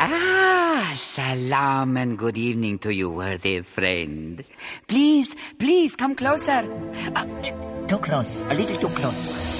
Salam and good evening to you, worthy friend. Please, come closer. Too close, a little too close.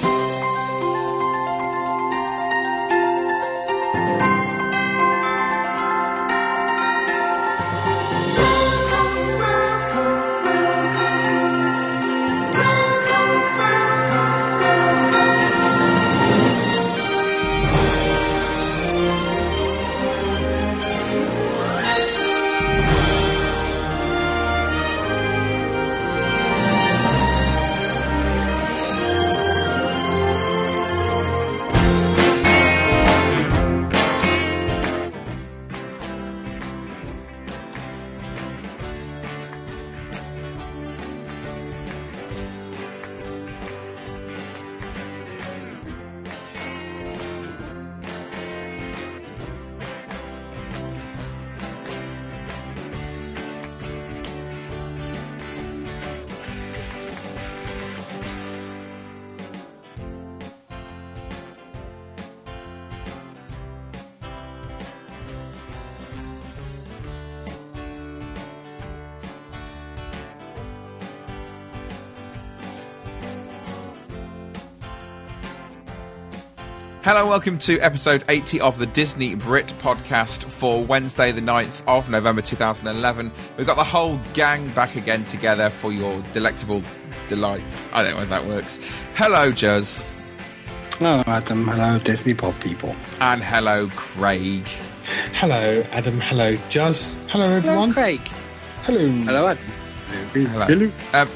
Hello, welcome to episode 80 of the Disney Brit podcast for Wednesday the 9th of November 2011. We've got the whole gang back again together for your delectable delights. I don't know if that works. Hello, Juz. Hello, Adam. Hello, Disney Pod people. And hello, Craig. Hello, Adam. Hello, Juz. Hello, everyone. Hello, Craig. Hello. Hello, Adam. Hello.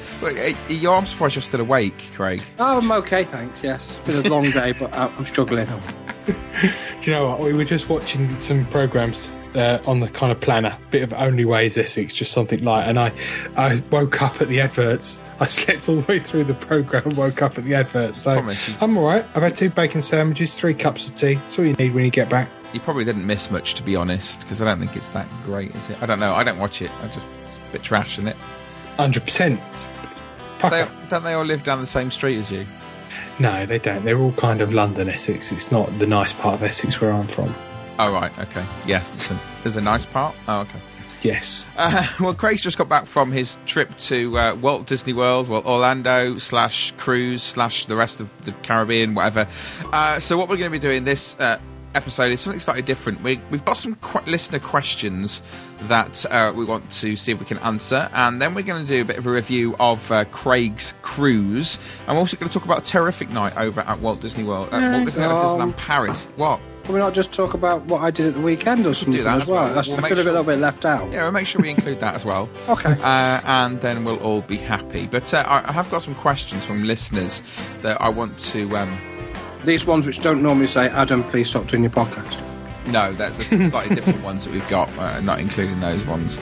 I'm surprised you're still awake, Craig. Oh, I'm okay, thanks, yes. It's been a long day, but I'm struggling. Do you know what? We were just watching some programmes on the kind of planner, bit of Only Way is Essex, just something light, and I woke up at the adverts. I slept all the way through the programme and woke up at the adverts. So I'm all right. I've had 2 bacon sandwiches, 3 cups of tea. That's all you need when you get back. You probably didn't miss much, to be honest, because I don't think it's that great, is it? I don't know. I don't watch it. It's a bit trash, isn't it? 100%. Don't they all live down the same street as you? No, they don't. They're all kind of London Essex. It's not the nice part of Essex where I'm from. Oh, right, okay. Yes, there's a nice part? Oh, okay. Yes. Well, Craig's just got back from his trip to Walt Disney World, Orlando / cruise / the rest of the Caribbean, whatever. So what we're going to be doing this episode is something slightly different. We've got some listener questions that we want to see if we can answer, and then we're going to do a bit of a review of Craig's cruise. I'm also going to talk about a terrific night over at Walt Disney World, Walt Disney Disneyland Paris. What? Can we not just talk about what I did at the weekend or something as well? I feel a little bit left out. Yeah, we'll make sure we include that as well. Okay. And then we'll all be happy. But I have got some questions from listeners that I want to... These ones which don't normally say, Adam, please stop doing your podcast. No, there's some slightly different ones that we've got, not including those ones.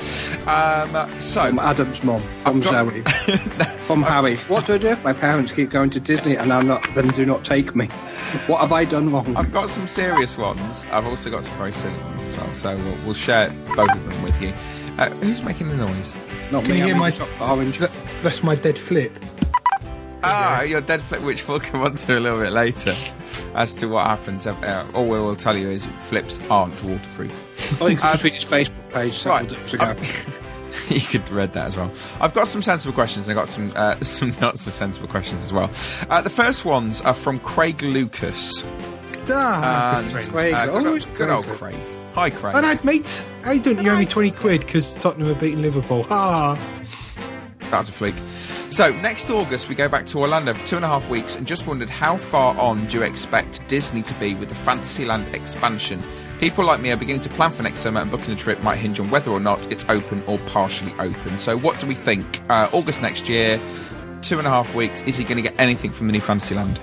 From Adam's mum, from Zoe, from Harry. What do I do? My parents keep going to Disney and then do not take me. What have I done wrong? I've got some serious ones. I've also got some very silly ones as well. So we'll share both of them with you. Who's making the noise? Not Can me. you hear my chocolate orange? That's my dead flip. Your dead flip, which we'll come on to a little bit later as to what happens. All we will tell you is flips aren't waterproof. Oh, you can just read his Facebook page several days ago. You could read that as well. I've got some sensible questions and I've got some not so sensible questions as well. The first ones are from Craig Lucas. Good old Craig. Hi, Craig. All right, mate. How you doing? You're only 20 quid because Tottenham are beating Liverpool. That's a fleek. So, next August, we go back to Orlando for 2.5 weeks and just wondered how far on do you expect Disney to be with the Fantasyland expansion? People like me are beginning to plan for next summer, and booking a trip might hinge on whether or not it's open or partially open. So what do we think? August next year, 2.5 weeks, is he going to get anything from the new Fantasyland?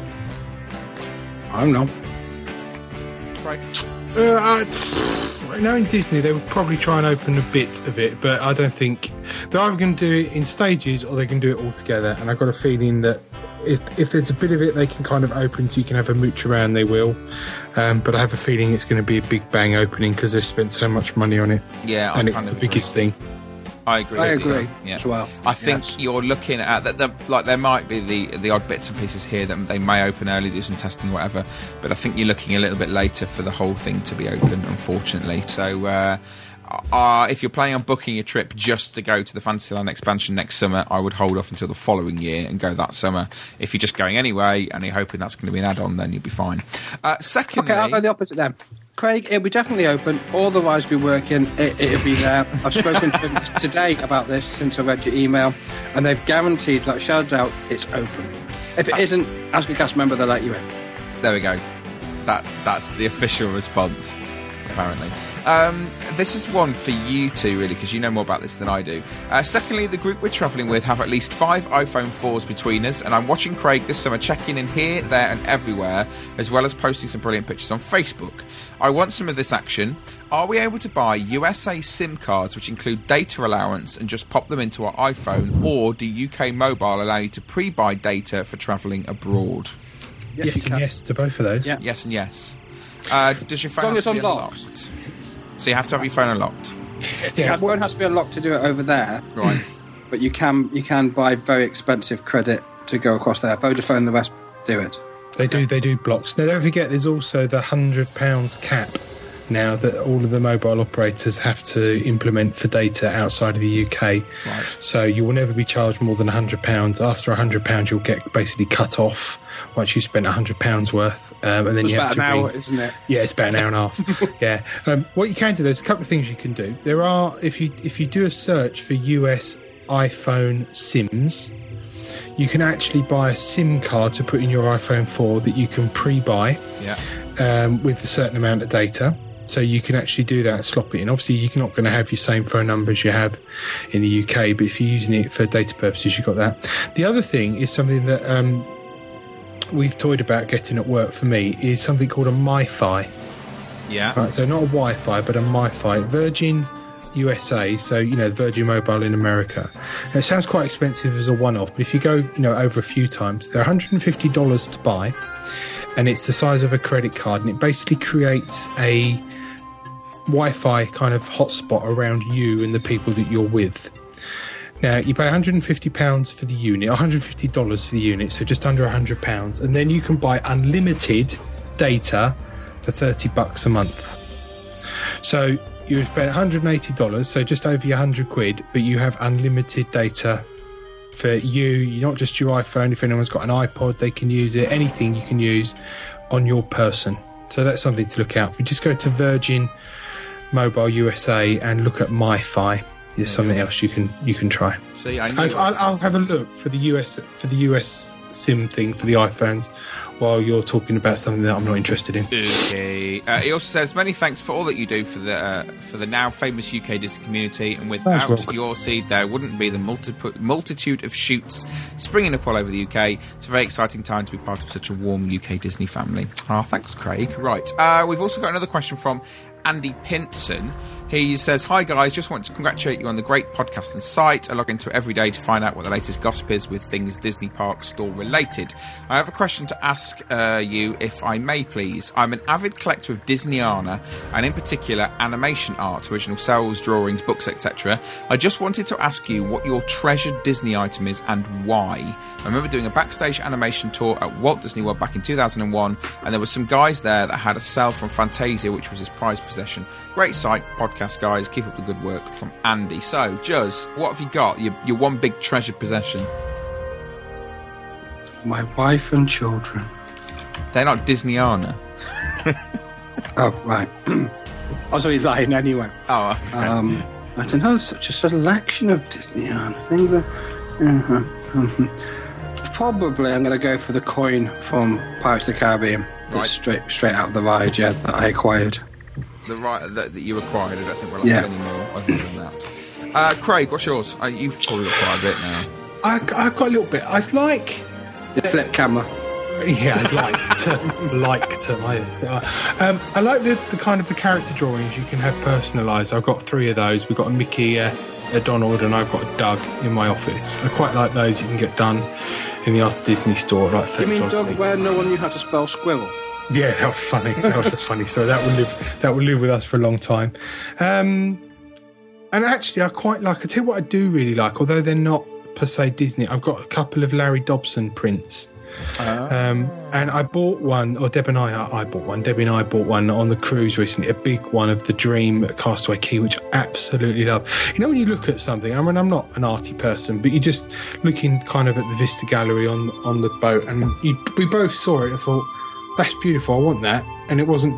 I don't know. Right. Knowing Disney, they would probably try and open a bit of it, but I don't think they're either going to do it in stages or they can do it all together. And I've got a feeling that if there's a bit of it they can kind of open so you can have a mooch around, they will. But I have a feeling it's going to be a big bang opening because they've spent so much money on it. Yeah, and it's the biggest thing. I agree. As well. I think you're looking at that. Like there might be the odd bits and pieces here that they may open early, do some testing, or whatever. But I think you're looking a little bit later for the whole thing to be open, unfortunately. So if you're planning on booking a trip just to go to the Fantasyland expansion next summer, I would hold off until the following year and go that summer. If you're just going anyway and you're hoping that's going to be an add-on, then you'll be fine. Secondly, okay, I'll go the opposite then. Craig, it'll be definitely open. All the rides will be working. It'll be there. I've spoken to them today about this since I read your email, and they've guaranteed, like shouts out, it's open. If it isn't, ask a cast member, they'll let you in. There we go. That's the official response, apparently. This is one for you two, really, because you know more about this than I do. Secondly, the group we're travelling with have at least 5 iPhone 4s between us, and I'm watching Craig this summer checking in here, there and everywhere, as well as posting some brilliant pictures on Facebook. I want some of this action. Are we able to buy USA SIM cards which include data allowance and just pop them into our iPhone, or do UK Mobile allow you to pre-buy data for travelling abroad? Yes and yes to both of those. Yeah. Yes and yes. Does your phone have to be unlocked? So you have to have your phone unlocked. Yeah, your phone has to be unlocked to do it over there. Right. But you can buy very expensive credit to go across there. Vodafone and the rest do it. They do blocks. Now, don't forget, there's also the £100 cap now that all of the mobile operators have to implement for data outside of the UK. Right. So you will never be charged more than £100. After £100, you'll get basically cut off once you spent £100 worth, and then you have to. It's about an hour, isn't it? Yeah, it's about an hour and a half. Yeah. What you can do, there's a couple of things you can do. There are, if you do a search for US iPhone SIMs, you can actually buy a SIM card to put in your iPhone 4 that you can pre-buy with a certain amount of data. So you can actually do that and slot it in. Obviously, you're not going to have your same phone number as you have in the UK, but if you're using it for data purposes, you've got that. The other thing is something that we've toyed about getting at work for me is something called a MiFi. Yeah. Right, so not a Wi-Fi, but a MiFi. Virgin USA, so Virgin Mobile in America. Now, it sounds quite expensive as a one-off, but if you go over a few times, they're $150 to buy, and it's the size of a credit card, and it basically creates a Wi-Fi kind of hotspot around you and the people that you're with. Now, you pay £150 for the unit, $150 for the unit, so just under £100, and then you can buy unlimited data for $30 a month. So you spend $180, so just over your £100, but you have unlimited data for you, not just your iPhone. If anyone's got an iPod, they can use it. Anything you can use on your person. So that's something to look out for. Just go to Virgin Mobile USA and look at MiFi. There's something else you can try. See, I'll have a look for the US SIM thing for the iPhones while you're talking about something that I'm not interested in. Okay. He also says, many thanks for all that you do for the now famous UK Disney community, and without your seed there wouldn't be the multitude of shoots springing up all over the UK. It's a very exciting time to be part of such a warm UK Disney family. Oh, thanks, Craig. Right. We've also got another question from Andy Pinson. He says, hi guys, just want to congratulate you on the great podcast and site. I log into it every day to find out what the latest gossip is with things Disney Park store related. I have a question to ask you, if I may please. I'm an avid collector of Disneyana, and in particular animation art, original cells, drawings, books, etc. I just wanted to ask you what your treasured Disney item is and why. I remember doing a backstage animation tour at Walt Disney World back in 2001, and there were some guys there that had a cell from Fantasia, which was his prized possession. Great site, podcast guys, keep up the good work. From Andy. So, Juz, what have you got? Your one big treasured possession? My wife and children. They're not Disneyana. Oh, right. I was only lying anyway. Oh, okay. I don't know, such a selection of Disneyana things. Probably I'm going to go for the coin from Pirates of the Caribbean. Right. Straight out of the ride, that I acquired. That you acquired. I don't think we're allowed any more other than that. Craig, what's yours? You've probably got quite a bit now. I've got a little bit. I like the flip camera. Yeah, I like the kind of the character drawings you can have personalised. I've got 3 of those. We've got a Mickey, a Donald, and I've got a Doug in my office. I quite like those. You can get done in the Art of Disney store. Like you mean Doug, where no one knew how to spell squirrel? Yeah, that was funny. That was a funny story. That will live with us for a long time. And actually, I quite like. I tell you what, I do really like, although they're not per se Disney. I've got a couple of Larry Dobson prints. And I bought one, or Debbie and I bought one. Debbie and I bought one on the cruise recently, a big one of the Dream at Castaway Cay, which I absolutely love. You know, when you look at something, I mean, I'm not an arty person, but you're just looking kind of at the Vista Gallery on the boat, and we both saw it and thought, that's beautiful, I want that. And it was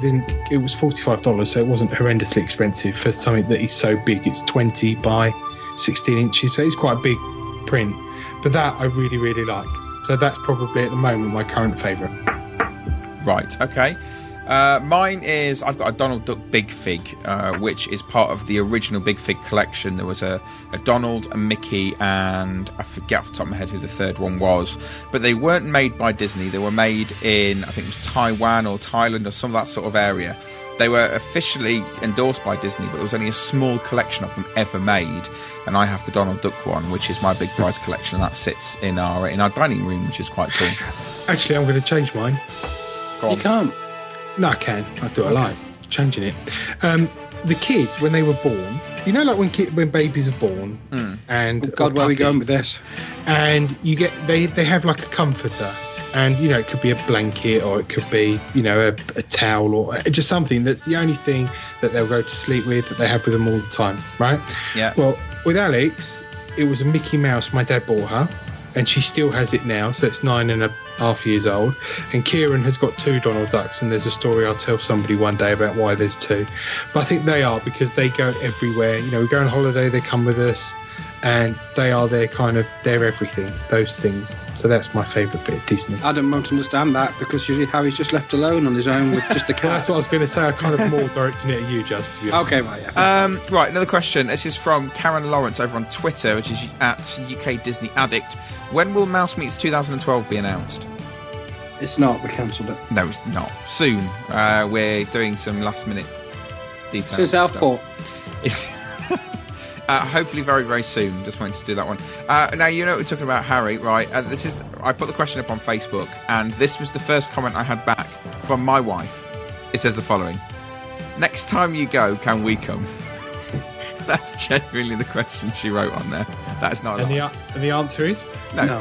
$45, so it wasn't horrendously expensive for something that is so big. It's 20 by 16 inches, so it's quite a big print. But that I really, really like. So that's probably at the moment my current favourite. Right, okay. Mine is, I've got a Donald Duck Big Fig, which is part of the original Big Fig collection. There was a Donald, a Mickey, and I forget off the top of my head who the third one was. But they weren't made by Disney. They were made in, I think it was Taiwan or Thailand or some of that sort of area. They were officially endorsed by Disney, but there was only a small collection of them ever made. And I have the Donald Duck one, which is my big prize collection. That sits in our dining room, which is quite cool. Actually, I'm going to change mine. Go on. You can't. No, I can. I do. I like changing it. The kids, when they were born, you know, like when babies are born, and God, where are we going with this? And you get they have like a comforter. And, you know, it could be a blanket or it could be, you know, a towel or just something that's the only thing that they'll go to sleep with, that they have with them all the time, right? Yeah. Well, with Alex, it was a Mickey Mouse my dad bought her, and she still has it now, so it's 9.5 years old. And Kieran has got 2 Donald Ducks, and there's a story I'll tell somebody one day about why there's 2. But I think they are, because they go everywhere. You know, we go on holiday, they come with us. And they are their everything, those things. So that's my favourite bit of Disney. Adam won't understand that, because usually Harry's just left alone on his own with just a cat. Well, that's what I was going to say. I kind of more directing it at you, Just, to be honest. Okay, right, yeah. Right, another question. This is from Karen Lawrence over on Twitter, which is at UK Disney Addict. When will Mouse Meets 2012 be announced? It's not. We cancelled it. No, it's not. Soon. We're doing some last-minute details. It's in Southport. It's... hopefully very, very soon. Just wanted to do that one. Now, you know we're talking about Harry, right? I put the question up on Facebook, and this was the first comment I had back from my wife. It says the following: next time you go, can we come? That's genuinely the question she wrote on there. That is not a lie. And the answer is? No.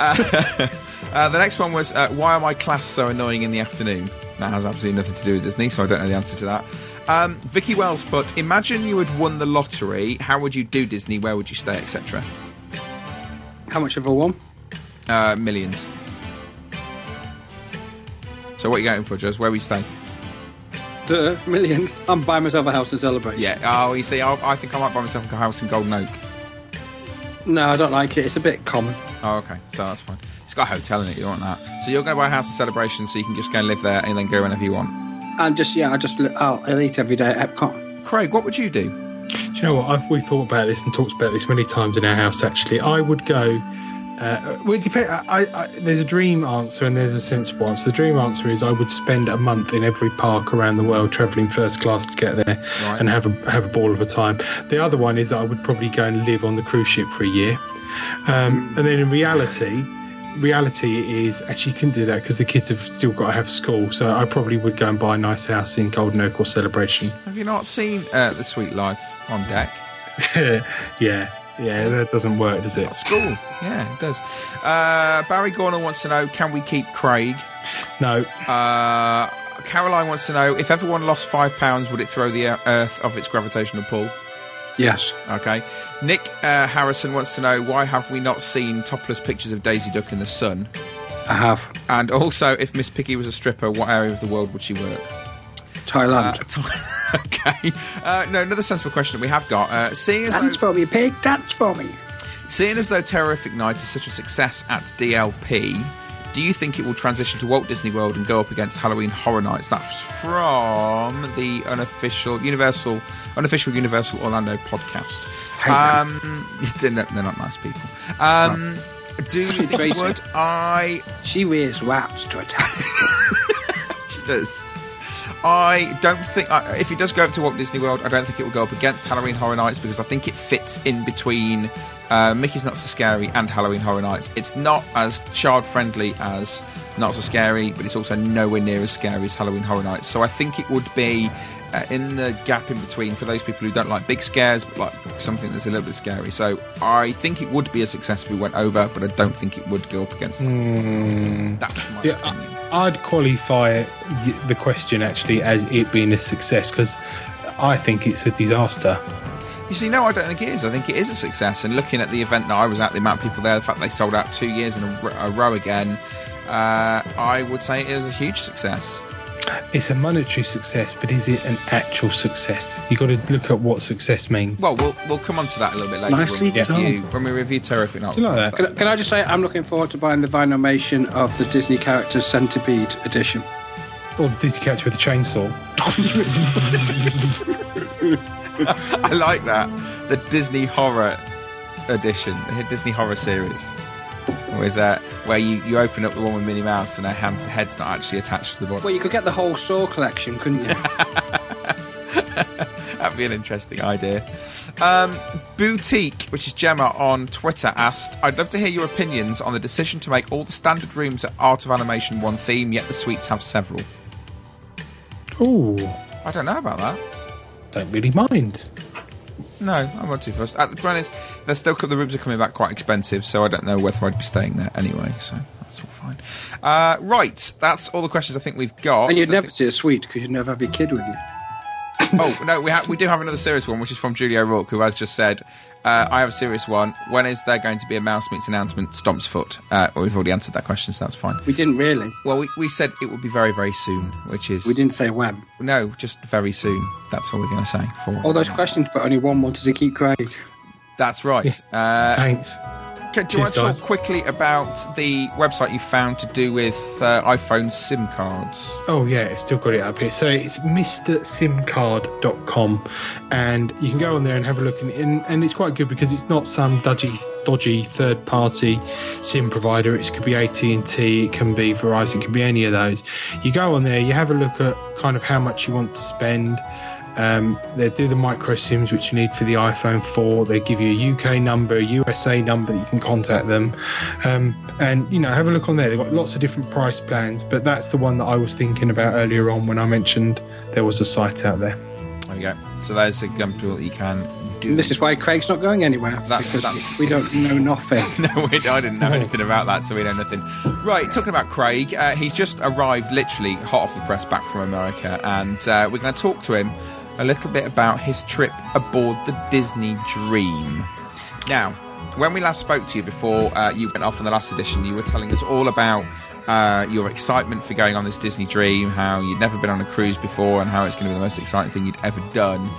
The next one was, why are my class so annoying in the afternoon? That has absolutely nothing to do with Disney, so I don't know the answer to that. Vicky Wells put, imagine you had won the lottery. How would you do Disney? Where would you stay, etc.? How much have I won? Millions. So what are you going for, Jez? Where we stay? Millions. I'm buying myself a house to celebrate. Yeah. Oh, you see, I think I might buy myself a house in Golden Oak. No, I don't like it. It's a bit common. Oh, okay. So that's fine. It's got a hotel in it. You don't want that. So you're going to buy a house in Celebration, so you can just go and live there and then go whenever you want. And I'll eat every day at Epcot. Craig, what would you do? Do you know what? We've thought about this and talked about this many times in our house, actually. I would go... well, it depends. There's a dream answer and there's a sensible answer. The dream answer is I would spend a month in every park around the world, travelling first class to get there, right, and have a ball of a time. The other one is I would probably go and live on the cruise ship for a year. And then in reality is actually you couldn't do that because the kids have still got to have school. So I probably would go and buy a nice house in Golden Oak or Celebration. Have you not seen The Sweet Life on Deck? Yeah, that doesn't work, does it? School. Yeah, it does. Barry Gorner wants to know, can we keep Craig? No. Caroline wants to know, if everyone lost £5, would it throw the Earth off its gravitational pull? Yes. Okay. Nick Harrison wants to know, why have we not seen topless pictures of Daisy Duck in the sun? I have. And also, if Miss Piggy was a stripper, what area of the world would she work? Thailand. Okay. No, another sensible question that we have got. Dance for me, pig. Dance for me. Seeing as though Terrific Night is such a success at DLP, do you think it will transition to Walt Disney World and go up against Halloween Horror Nights? That's from the unofficial Universal Orlando podcast. They're not nice people. Do you think it would? She wears wraps to attack people. She does. I don't think... if it does go up to Walt Disney World, I don't think it will go up against Halloween Horror Nights, because I think it fits in between Mickey's Not So Scary and Halloween Horror Nights. It's not as child-friendly as Not So Scary, but it's also nowhere near as scary as Halloween Horror Nights. So I think it would be in the gap in between for those people who don't like big scares, but like something that's a little bit scary. So I think it would be a success if we went over, but I don't think it would go up against them. That's my opinion. I'd qualify the question actually as it being a success, because I think it's a disaster. You see, no, I don't think it is. I think it is a success. And looking at the event that I was at, the amount of people there, the fact they sold out 2 years in a row again, I would say it is a huge success. It's a monetary success, but is it an actual success? You've got to look at what success means. Well, we'll come on to that a little bit later when we review Terrific Night. Like that? Can I just say I'm looking forward to buying the Vinylmation of the Disney Characters Centipede edition. Or the Disney character with a chainsaw. I like that. The Disney Horror edition, the Disney Horror series. With that, where you open up the one with Minnie Mouse and her head's not actually attached to the body. Well, you could get the whole Saw collection, couldn't you? That'd be an interesting idea. Boutique, which is Gemma on Twitter, asked, I'd love to hear your opinions on the decision to make all the standard rooms at Art of Animation one theme, yet the suites have several. Ooh. I don't know about that. Don't really mind. No, I'm not too fussed. Granted, the rooms are coming back quite expensive, so I don't know whether I'd be staying there anyway, so that's all fine. Right, that's all the questions I think we've got. And you'd never see a suite because you'd never have your kid with you. Oh, no, we do have another serious one, which is from Julie O'Rourke, who has just said, I have a serious one. When is there going to be a Mouse Meets announcement, Stomp's Foot? Well, we've already answered that question, so that's fine. We didn't really. Well, we said it would be very, very soon, which is... We didn't say when. No, just very soon. That's all we're going to say. All those questions, but only one wanted to keep Craig. That's right. Thanks. Do you want to talk quickly about the website you found to do with iPhone SIM cards? Oh, yeah, it's still got it up here. So it's mrsimcard.com, and you can go on there and have a look. And it's quite good because it's not some dodgy third-party SIM provider. It could be AT&T, it can be Verizon, it can be any of those. You go on there, you have a look at kind of how much you want to spend. They do the micro SIMs, which you need for the iPhone 4. They give you a UK number, a USA number that you can contact them. And, have a look on there. They've got lots of different price plans, but that's the one that I was thinking about earlier on when I mentioned there was a site out there. There you go. So there's an example that you can do. And this is why Craig's not going anywhere, because we don't know nothing. No, I didn't know anything about that, so we know nothing. Right, talking about Craig, he's just arrived literally hot off the press back from America, and we're going to talk to him a little bit about his trip aboard the Disney Dream. Now, when we last spoke to you before you went off on the last edition, you were telling us all about your excitement for going on this Disney Dream, how you'd never been on a cruise before and how it's going to be the most exciting thing you'd ever done.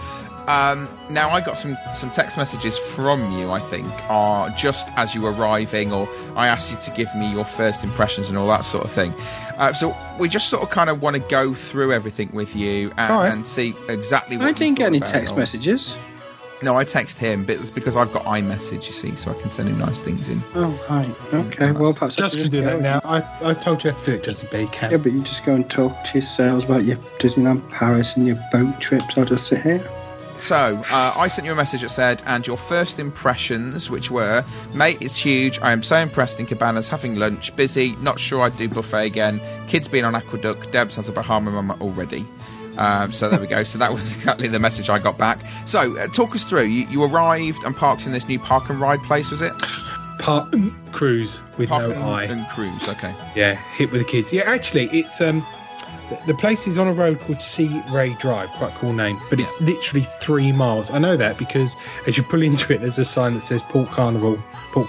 Now, I got some text messages from you, I think, just as you were arriving, or I asked you to give me your first impressions and all that sort of thing. So we just sort of kind of want to go through everything with you and see exactly what I didn't get any about text messages. No, I text him, but it's because I've got iMessage, you see, so I can send him nice things in. Oh, right. Okay, well, perhaps just to do that now. I told you to do it, Jesse, but you can. Yeah, but you just go and talk to yourselves about your Disneyland Paris and your boat trips. I'll just sit here. So, I sent you a message that said, and your first impressions, which were, mate, it's huge, I am so impressed in Cabanas, having lunch, busy, not sure I'd do buffet again, kids being on Aqueduct, Debs has a Bahama mama already. So there we go. So that was exactly the message I got back. So, talk us through. You arrived and parked in this new park and ride place, was it? Park Cruise with Park no I. and Cruise, okay. Yeah, hit with the kids. Yeah, actually, it's... the place is on a road called Sea Ray Drive, quite a cool name, but it's literally 3 miles. I know that because as you pull into it, there's a sign that says Port Canaveral,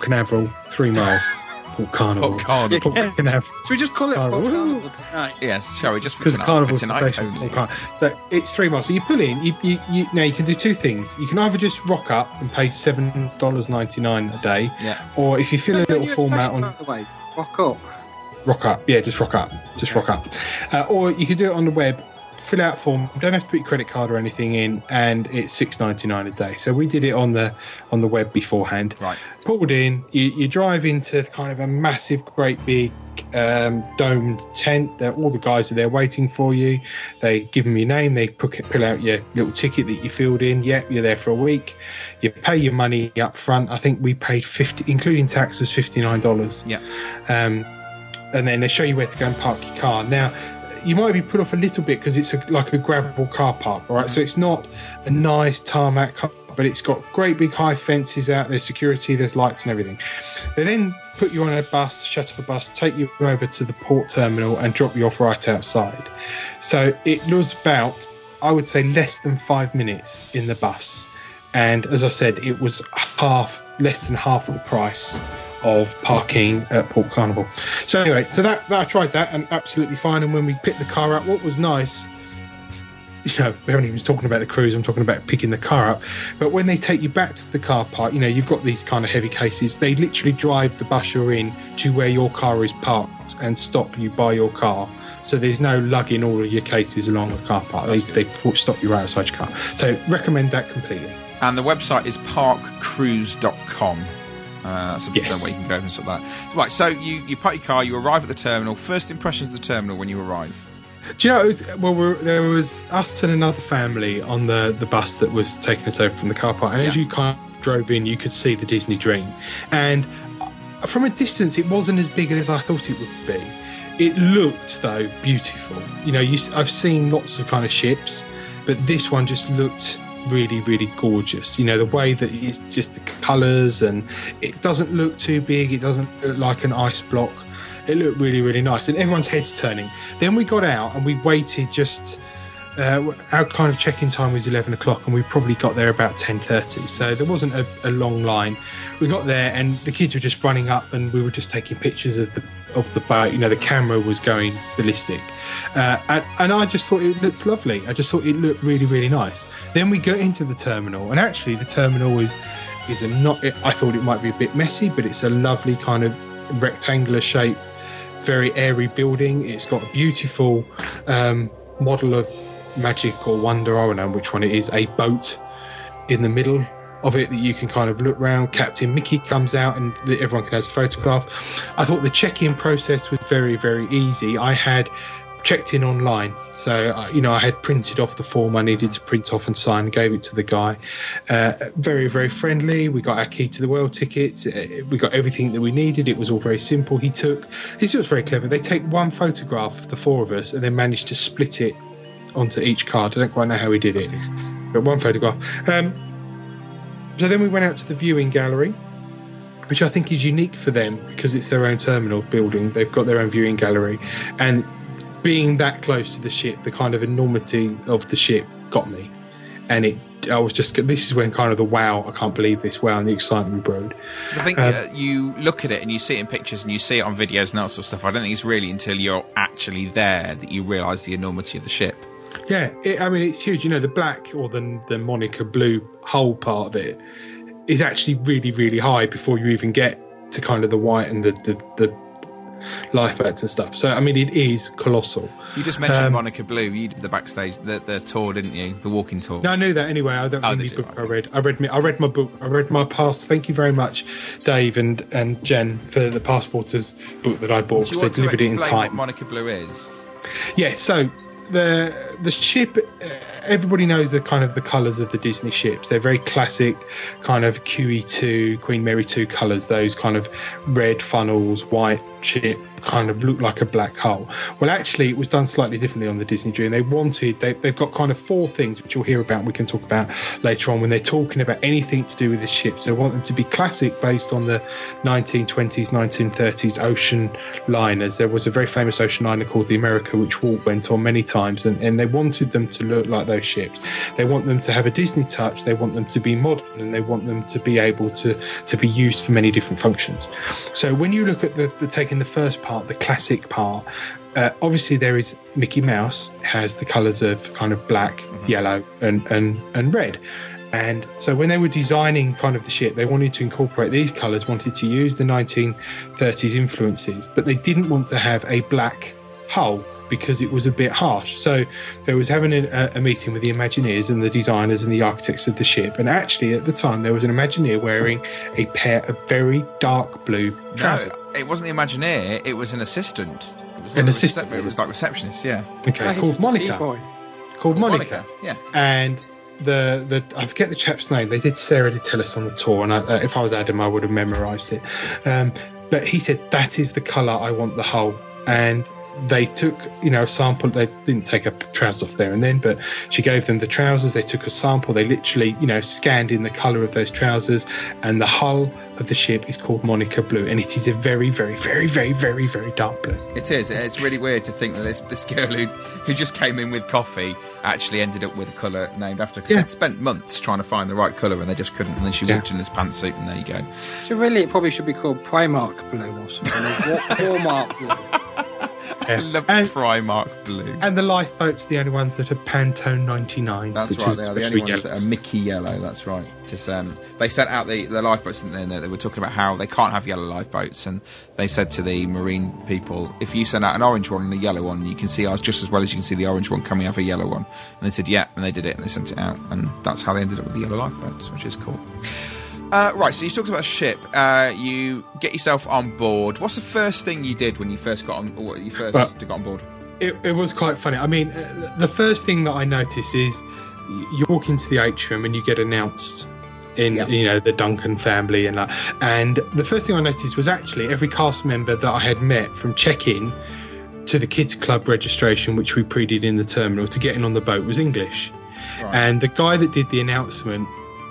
3 miles. Port Carnival. Port Carnival. Should we just call it Port Carnival tonight? Yes, shall we? Just for because Carnival's tonight the only. So it's 3 miles. So you pull in. Now you can do two things. You can either just rock up and pay $7.99 a day, or if you fill a little form out on. By the way, rock up. Rock up, yeah, just rock up, or you can do it on the web. Fill out form. You don't have to put your credit card or anything in, and it's $6.99 a day. So we did it on the web beforehand. Right. Pulled in. You drive into kind of a massive, great big domed tent. All the guys are there waiting for you. They give them your name. They pull out your little ticket that you filled in. Yep, you're there for a week. You pay your money up front. I think we paid $50, including tax, was $59. Yeah. And then they show you where to go and park your car. Now, you might be put off a little bit because it's like a gravel car park, all right? So it's not a nice tarmac car, but it's got great big high fences out, there's security, there's lights and everything. They then put you on a bus, shuttle bus, take you over to the port terminal and drop you off right outside. So it was about, I would say, less than 5 minutes in the bus. And as I said, it was less than half the price of parking at Port Carnival. So anyway, so that I tried that and absolutely fine. And when we picked the car up, what was nice, we haven't even talking about the cruise, I'm talking about picking the car up. But when they take you back to the car park, you've got these kind of heavy cases. They literally drive the bus you're in to where your car is parked and stop you by your car. So there's no lugging all of your cases along the car park. They stop you right outside your car. So recommend that completely. And the website is parkcruise.com. That's a way you can go and sort that. Right, so you park your car, you arrive at the terminal. First impressions of the terminal when you arrive? Do you know, there was us and another family on the bus that was taking us over from the car park. And as you kind of drove in, you could see the Disney Dream. And from a distance, it wasn't as big as I thought it would be. It looked, though, beautiful. I've seen lots of kind of ships, but this one just looked really, really gorgeous. The way that it's just the colours, and it doesn't look too big. It doesn't look like an ice block. It looked really, really nice, and everyone's heads turning. Then we got out and we waited just... our kind of check-in time was 11 o'clock and we probably got there about 10:30, so there wasn't a long line. We got there and the kids were just running up and we were just taking pictures of the boat. The camera was going ballistic, and I just thought it looked lovely. I just thought it looked really, really nice. Then we got into the terminal, and actually the terminal is I thought it might be a bit messy, but it's a lovely kind of rectangular shape, very airy building. It's got a beautiful model of Magic or Wonder, I don't know which one it is, a boat in the middle of it that you can kind of look around. Captain Mickey comes out and everyone can have a photograph. I thought the check-in process was very, very easy. I had checked in online, so I had printed off the form I needed to print off and sign, gave it to the guy. Very, very friendly. We got our key to the world tickets. We got everything that we needed. It was all very simple. This was very clever. They take one photograph of the four of us and then manage to split it onto each card. I don't quite know how he did it, but one photograph. So then we went out to the viewing gallery, which I think is unique for them because it's their own terminal building. They've got their own viewing gallery, and being that close to the ship, the kind of enormity of the ship got me. And this is when kind of the wow, I can't believe this, wow, and the excitement brewed. I think you look at it and you see it in pictures and you see it on videos and that sort of stuff. I don't think it's really until you're actually there that you realise the enormity of the ship. Yeah, it's huge. The black or the Monica blue hull part of it is actually really, really high before you even get to kind of the white and the lifeboats and stuff. So, it is colossal. You just mentioned Monica Blue. You did the backstage, the tour, didn't you? The walking tour. No, I knew that anyway. I don't read the book I read. I read my book. I read my past. Thank you very much, Dave and Jen, for the Passporters book that I bought because they delivered it in time. What Monica Blue is? Yeah, so the ship, everybody knows the kind of the colours of the Disney ships. They're very classic kind of QE2, Queen Mary 2 colours, those kind of red funnels, white ship, kind of look like a black hull. Well, actually, it was done slightly differently on the Disney Dream. They've got kind of four things which you'll hear about and we can talk about later on when they're talking about anything to do with the ships. They want them to be classic based on the 1920s, 1930s ocean liners. There was a very famous ocean liner called the America, which Walt went on many times, and they wanted them to look like those ships. They want them to have a Disney touch, they want them to be modern, and they want them to be able to be used for many different functions. So when you look at the taking the first part, the classic part, obviously there is Mickey Mouse has the colours of kind of black, yellow and red. And so when they were designing kind of the ship, they wanted to incorporate these colours, wanted to use the 1930s influences, but they didn't want to have a black hull because it was a bit harsh. So they was having a meeting with the Imagineers and the designers and the architects of the ship, and actually at the time there was an Imagineer wearing a pair of very dark blue trousers. No, it wasn't the Imagineer, it was an assistant. It was an assistant. It was like receptionist, yeah. Okay, called Monica. Called Monica. Yeah. And the I forget the chap's name. Sarah did tell us on the tour, and if I was Adam, I would have memorised it. But he said, that is the colour I want the hull. And they took, a sample. They didn't take her trousers off there and then, but she gave them the trousers. They took a sample. They literally, scanned in the colour of those trousers, and the hull of the ship is called Monica Blue, and it is a very, very, very, very, very, very dark blue. It is. It's really weird to think that this girl who just came in with coffee actually ended up with a colour named after her. Because they'd spent months trying to find the right colour, and they just couldn't. And then she walked in this pantsuit, and there you go. So really, it probably should be called Primark Blue or something. Walmart Blue. I love Primark Blue. And the lifeboats are the only ones that are Pantone 99. That's right, they are the only ones that are Mickey yellow, that's right. Because they sent out the lifeboats, and they were talking about how they can't have yellow lifeboats, and they said to the marine people, if you send out an orange one and a yellow one, you can see ours just as well as you can see the orange one coming out of a yellow one. And they said, yeah, and they did it, and they sent it out, and that's how they ended up with the yellow lifeboats, which is cool. Right, so you talked about a ship. You get yourself on board. What's the first thing you did when you first got on? Or you first got on board? It was quite funny. I mean, the first thing that I noticed is you walk into the atrium and you get announced in the Duncan family and the first thing I noticed was actually every cast member that I had met from check-in to the kids club registration, which we pre-did in the terminal, to getting on the boat was English. Right. And the guy that did the announcement,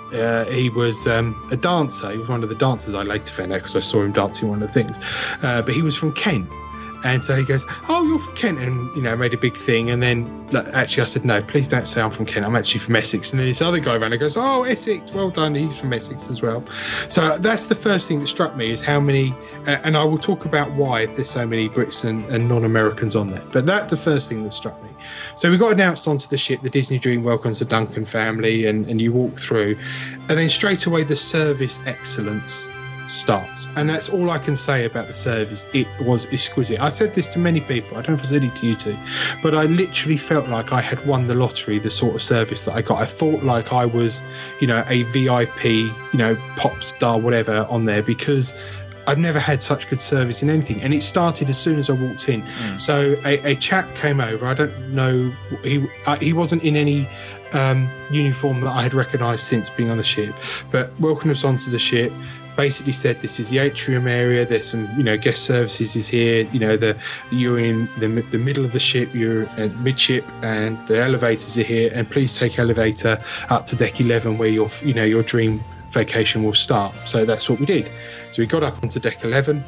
he was a dancer. He was one of the dancers I later found out because I saw him dancing one of the things. But he was from Kent. And so he goes, oh, you're from Kent, and made a big thing. And then actually I said, no, please don't say I'm from Kent. I'm actually from Essex. And then this other guy ran and goes, oh, Essex, well done. He's from Essex as well. So that's the first thing that struck me, is how many, and I will talk about why there's so many Brits and non-Americans on there. But that's the first thing that struck me. So we got announced onto the ship, the Disney Dream welcomes the Duncan family, and you walk through, and then straight away the service excellence starts. And that's all I can say about the service. It was exquisite. I said this to many people. I don't know if I said it to you two, but I literally felt like I had won the lottery, the sort of service that I got. I thought like I was, a VIP, pop star, whatever on there, because I've never had such good service in anything. And it started as soon as I walked in. So a chap came over. I don't know. He wasn't in any uniform that I had recognised since being on the ship, but welcomed us onto the ship. Basically said, this is the atrium area, there's some guest services is here, you're in the middle of the ship, you're at midship, and the elevators are here, and please take elevator up to deck 11 where your dream vacation will start. So that's what we did. So we got up onto deck 11,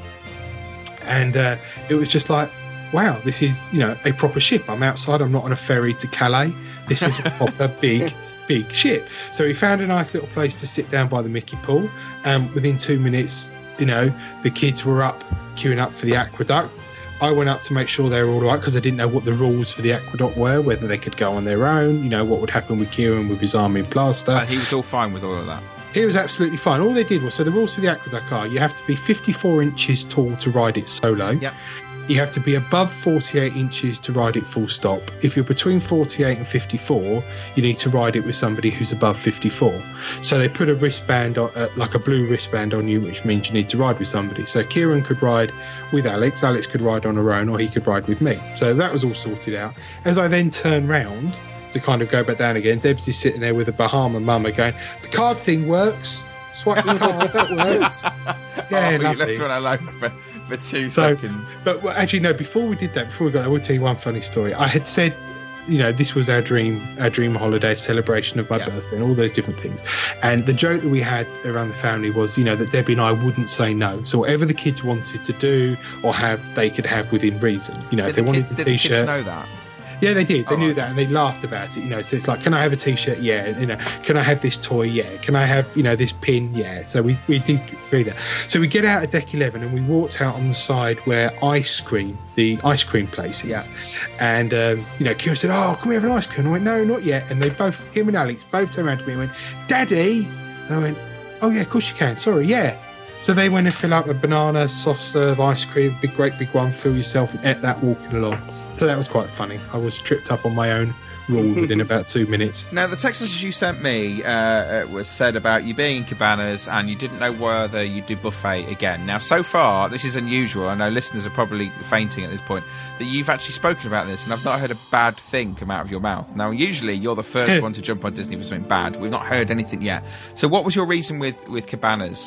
and it was just like, wow, this is a proper ship. I'm outside, I'm not on a ferry to Calais. This is a proper big ship. So we found a nice little place to sit down by the Mickey pool, and within 2 minutes the kids were up queuing up for the aqueduct. I went up to make sure they were all right, because I didn't know what the rules for the aqueduct were, whether they could go on their own, what would happen with Kieran with his arm in plaster. And he was all fine with all of that. He was absolutely fine. All they did was, so the rules for the aqueduct are, you have to be 54 inches tall to ride it solo. Yep. You have to be above 48 inches to ride it full stop. If you're between 48 and 54, you need to ride it with somebody who's above 54. So they put a wristband, like a blue wristband on you, which means you need to ride with somebody. So Kieran could ride with Alex, Alex could ride on her own, or he could ride with me. So that was all sorted out. As I then turn round to kind of go back down again, Debs is sitting there with a Bahama mama going, the card thing works. Swipe the card, that works. Yeah, lovely. You left one alone for 2 seconds. But actually, no, before we did that, before we got there, I will tell you one funny story. I had said, this was our dream holiday, celebration of my birthday and all those different things. And the joke that we had around the family was, that Debbie and I wouldn't say no. So whatever the kids wanted to do or have, they could have within reason. If they wanted a T-shirt. Did the kids know that? Yeah, they did. They knew that, and they laughed about it. So it's like, can I have a T-shirt? Yeah. Can I have this toy? Yeah. Can I have this pin? Yeah. So we did agree that. So we get out of deck 11 and we walked out on the side where the ice cream place is. Yeah. And Kira said, "Oh, can we have an ice cream?" And I went, "No, not yet." And they both, him and Alex, both turned around to me and went, "Daddy," and I went, "Oh yeah, of course you can. Sorry, yeah." So they went and fill up a banana soft serve ice cream, great big one, fill yourself, and ate that walking along. So that was quite funny. I was tripped up on my own rule within about 2 minutes. Now, the text message you sent me was said about you being in Cabanas and you didn't know whether you'd do buffet again. Now, so far, this is unusual. I know listeners are probably fainting at this point, that you've actually spoken about this, and I've not heard a bad thing come out of your mouth. Now, usually, you're the first one to jump on Disney for something bad. We've not heard anything yet. So what was your reason with Cabanas?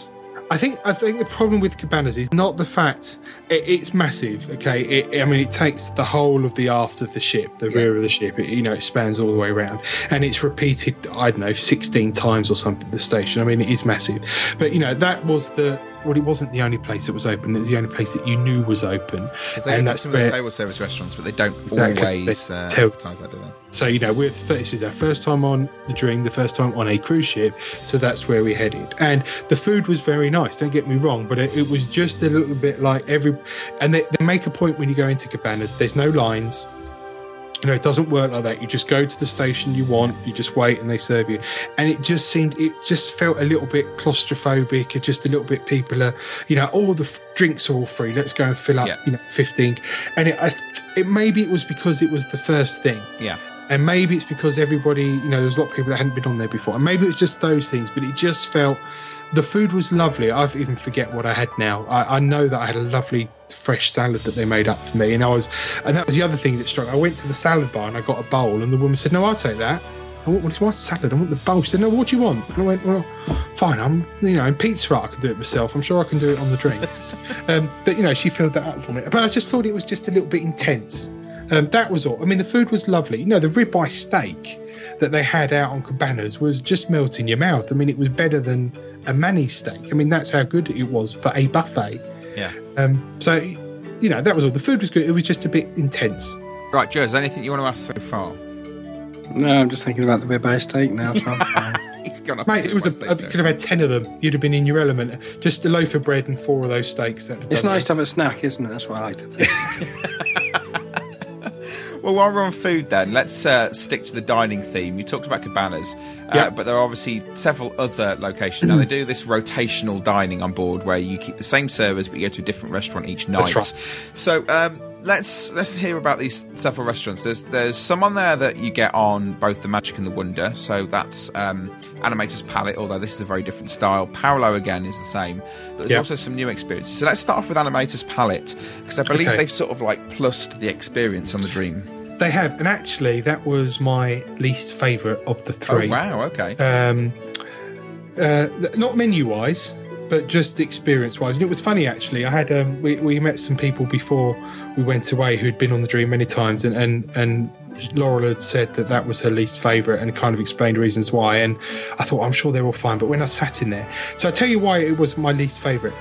I think the problem with Cabanas is not the fact it's massive. Okay, it takes the whole of the aft of the ship, the rear of the ship. It spans all the way around, and it's repeated. I don't know, 16 times or something. The station. I mean, it is massive. But that was it wasn't the only place that was open. It was the only place that you knew was open. And that's some of the table service restaurants, but they don't always advertise that, do they? So this is our first time on the Dream, the first time on a cruise ship. So that's where we headed, and the food was very nice. Don't get me wrong, but it was just a little bit like and they make a point when you go into Cabanas. There's no lines. It doesn't work like that. You just go to the station you want, you just wait and they serve you. And it just felt a little bit claustrophobic, just a little bit people are, all the drinks are all free. Let's go and fill up, 15. And maybe it was because it was the first thing. Yeah. And maybe it's because everybody, there was a lot of people that hadn't been on there before. And maybe it was just those things, but it just felt, the food was lovely. I even forget what I had now. I know that I had a lovely fresh salad that they made up for me, and that was the other thing that struck. I went to the salad bar and I got a bowl, and the woman said, "No, I'll take that. I want, it's my salad. I want the bowl." She said, "No, what do you want?" And I went, "Well, fine. I'm, in Pizza Hut I can do it myself. I'm sure I can do it on the Dream." But she filled that up for me. But I just thought it was just a little bit intense. That was all. I mean, the food was lovely. The ribeye steak that they had out on Cabanas was just melt in your mouth. I mean, it was better than a Manny steak. I mean, that's how good it was for a buffet. Yeah. So, that was all. The food was good. It was just a bit intense. Right, Joe, is there anything you want to ask so far? No, I'm just thinking about the ribeye steak now. So He's gone up. Mate, you could have had 10 of them. You'd have been in your element. Just a loaf of bread and 4 of those steaks. It's nice to have a snack, isn't it? That's what I like to think. Well, while we're on food then, let's stick to the dining theme. You talked about Cabanas, but there are obviously several other locations. Now, they do this rotational dining on board where you keep the same servers, but you go to a different restaurant each night. That's right. So let's hear about these several restaurants. There's some on there that you get on both the Magic and the Wonder. So that's Animator's Palette, although this is a very different style. Paolo, again, is the same. But there's also some new experiences. So let's start off with Animator's Palette, because I believe they've sort of plussed the experience on the Dream. They have, and actually that was my least favourite of the 3. Oh, wow, okay. Not menu-wise, but just experience-wise. And it was funny, actually. I had we met some people before we went away who'd been on the Dream many times, and Laurel had said that was her least favourite and kind of explained reasons why. And I thought, I'm sure they're all fine. But when I sat in there... So I'll tell you why it was my least favourite.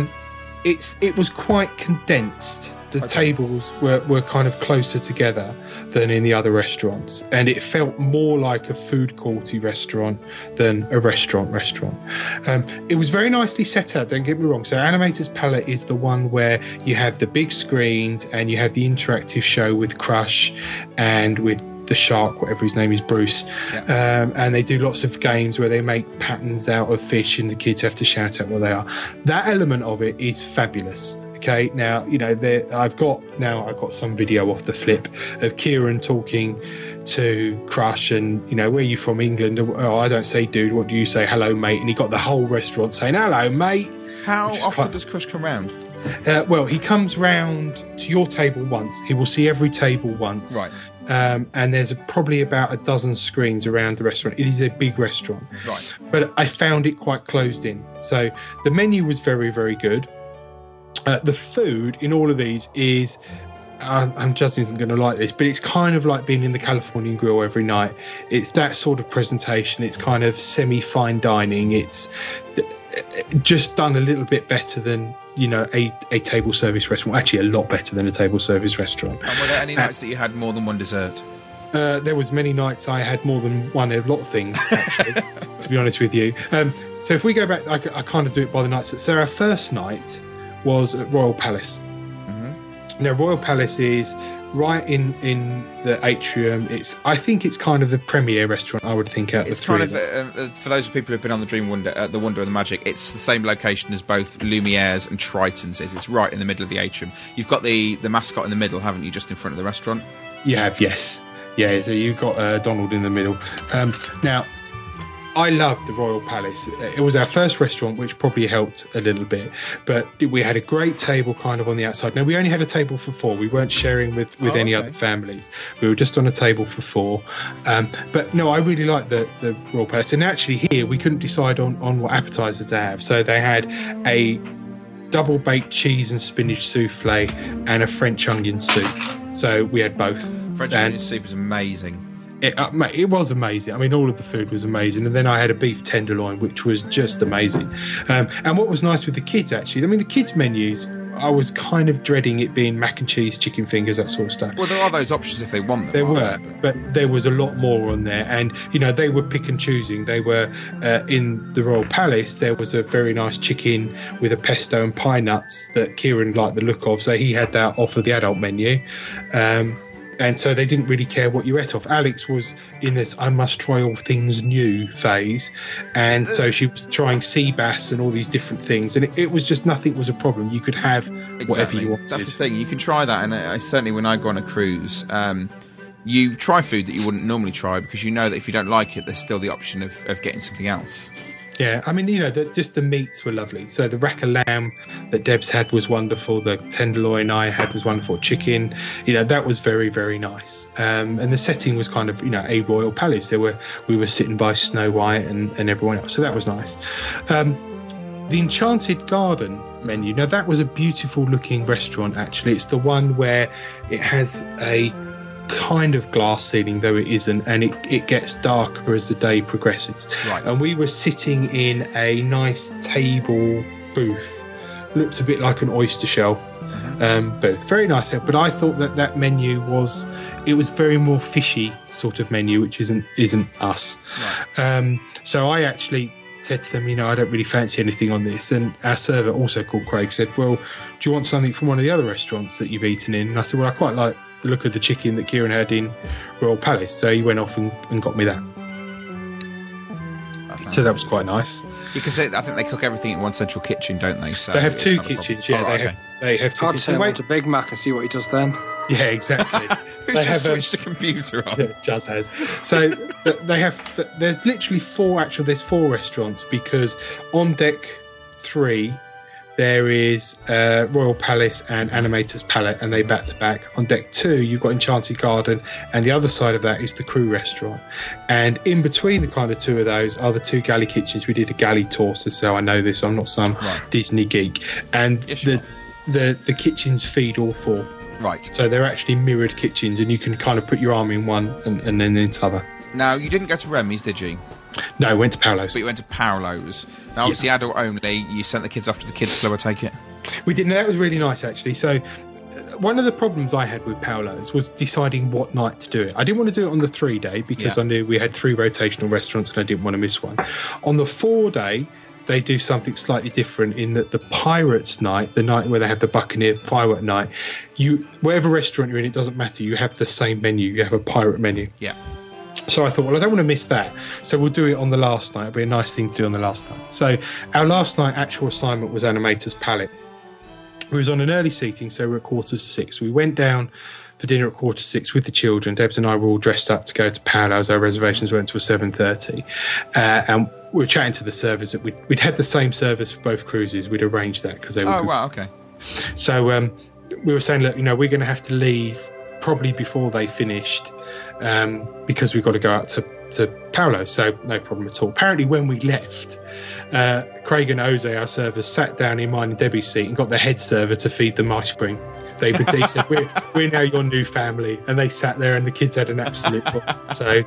It was quite condensed. The tables were kind of closer together than in the other restaurants, and it felt more like a food courty restaurant than a restaurant. It was very nicely set out, don't get me wrong. So Animator's Palette is the one where you have the big screens and you have the interactive show with Crush and with the shark, whatever his name is, Bruce. And they do lots of games where they make patterns out of fish and the kids have to shout out what they are. That element of it is fabulous. Okay, now, I've got some video off the flip of Kieran talking to Crush and, where are you from, England? Oh, I don't say dude, what do you say? Hello, mate. And he got the whole restaurant saying, hello, mate. How often does Crush come round? Well, he comes round to your table once. He will see every table once. Right. And there's probably about a dozen screens around the restaurant. It is a big restaurant. Right. But I found it quite closed in. So the menu was very, very good. The food in all of these is, Justin isn't going to like this, but it's kind of like being in the Californian Grill every night. It's that sort of presentation. It's kind of semi-fine dining. It's just done a little bit better than, a table service restaurant. Actually, a lot better than a table service restaurant. And were there any nights that you had more than one dessert? There was many nights I had more than one, a lot of things, actually, to be honest with you. So if we go back, I kind of do it by the nights. So our first night was at Royal Palace. Mm-hmm. Now, Royal Palace is right in the atrium. I think it's kind of the premier restaurant, I would think. It's kind of, for those people who've been on the Dream Wonder, the Wonder and the Magic, it's the same location as both Lumiere's and Triton's is. It's right in the middle of the atrium. You've got the mascot in the middle, haven't you, just in front of the restaurant? You have, yes. Yeah, so you've got Donald in the middle. Now, I loved the Royal Palace. It was our first restaurant, which probably helped a little bit. But we had a great table kind of on the outside. Now, we only had a table for 4. We weren't sharing with any other families. We were just on a table for 4. But no, I really liked the Royal Palace. And actually here, we couldn't decide on what appetizers to have. So they had a double-baked cheese and spinach souffle and a French onion soup. So we had both. French onion soup is amazing. It was amazing. I mean, all of the food was amazing. And then I had a beef tenderloin, which was just amazing. And what was nice with the kids, actually, I mean, the kids' menus, I was kind of dreading it being mac and cheese, chicken fingers, that sort of stuff. Well, there are those options if they want them. There were, but there was a lot more on there. And, you know, they were pick and choosing. They were in the Royal Palace, there was a very nice chicken with a pesto and pine nuts that Kieran liked the look of. So he had that off of the adult menu. And so they didn't really care what you ate off. Alex was in this I must try all things new phase. And so she was trying sea bass and all these different things. And it was just nothing was a problem. You could have whatever you wanted. That's the thing. You can try that. And certainly when I go on a cruise, you try food that you wouldn't normally try because you know that if you don't like it, there's still the option of getting something else. Yeah, I mean, you know, just the meats were lovely. So the rack of lamb that Deb's had was wonderful. The tenderloin I had was wonderful. Chicken, you know, that was very, very nice. And the setting was kind of, you know, a royal palace. We were sitting by Snow White and everyone else. So that was nice. The Enchanted Garden menu. Now, that was a beautiful looking restaurant, actually. It's the one where it has a kind of glass ceiling, though it isn't, and it gets darker as the day progresses. Right. And we were sitting in a nice table booth, looked a bit like an oyster shell booth, very nice. But I thought that menu was very more fishy sort of menu, which isn't us. Right. So I actually said to them, you know, I don't really fancy anything on this. And our server, also called Craig, said, well, do you want something from one of the other restaurants that you've eaten in? And I said, well, I quite like the look of the chicken that Kieran had in Royal Palace. So he went off and got me that. So that was quite nice. Because I think they cook everything in one central kitchen, don't they? So they have 2 kitchens, yeah. They have 2 kitchens. Say I want a Big Mac and see what he does then. Yeah, exactly. Who's just switched the computer on? Yeah, Juz has. So they have. There's literally 4. Actually, there's 4 restaurants because on deck 3 there is Royal Palace and Animator's Palette, and they back to back. On deck 2, you've got Enchanted Garden, and the other side of that is the crew restaurant. And in between the kind of 2 of those are the 2 galley kitchens. We did a galley tour, so I know this. I'm not some Disney geek. And yes, the kitchens feed all 4. Right. So they're actually mirrored kitchens, and you can kind of put your arm in one and then into other. Now, you didn't go to Remy's, did you? No, I went to Paolo's. But you went to Paolo's. Now, obviously, adult only. You sent the kids off to the kids' club, I take it? We did. That was really nice, actually. So one of the problems I had with Paolo's was deciding what night to do it. I didn't want to do it on the 3-day because I knew we had 3 rotational restaurants and I didn't want to miss one. On the 4-day, they do something slightly different in that the Pirates night, the night where they have the Buccaneer firework night, whatever restaurant you're in, it doesn't matter. You have the same menu. You have a pirate menu. Yeah. So I thought, well, I don't want to miss that. So we'll do it on the last night. It'll be a nice thing to do on the last night. So our last night actual assignment was Animator's Palette. We was on an early seating, so we're at 6:15. We went down for dinner at 6:15 with the children. Debs and I were all dressed up to go to Paolo's. Our reservations went to 7:30. And we were chatting to the servers that we'd had the same service for both cruises. We'd arranged that because they were good. Wow, okay. So we were saying, look, you know, we're going to have to leave probably before they finished because we've got to go out to Paolo. So no problem at all. Apparently when we left, Craig and Jose, our servers, sat down in mine and Debbie's seat and got the head server to feed them ice cream. They said, we're now your new family. And they sat there and the kids had an absolute ball. So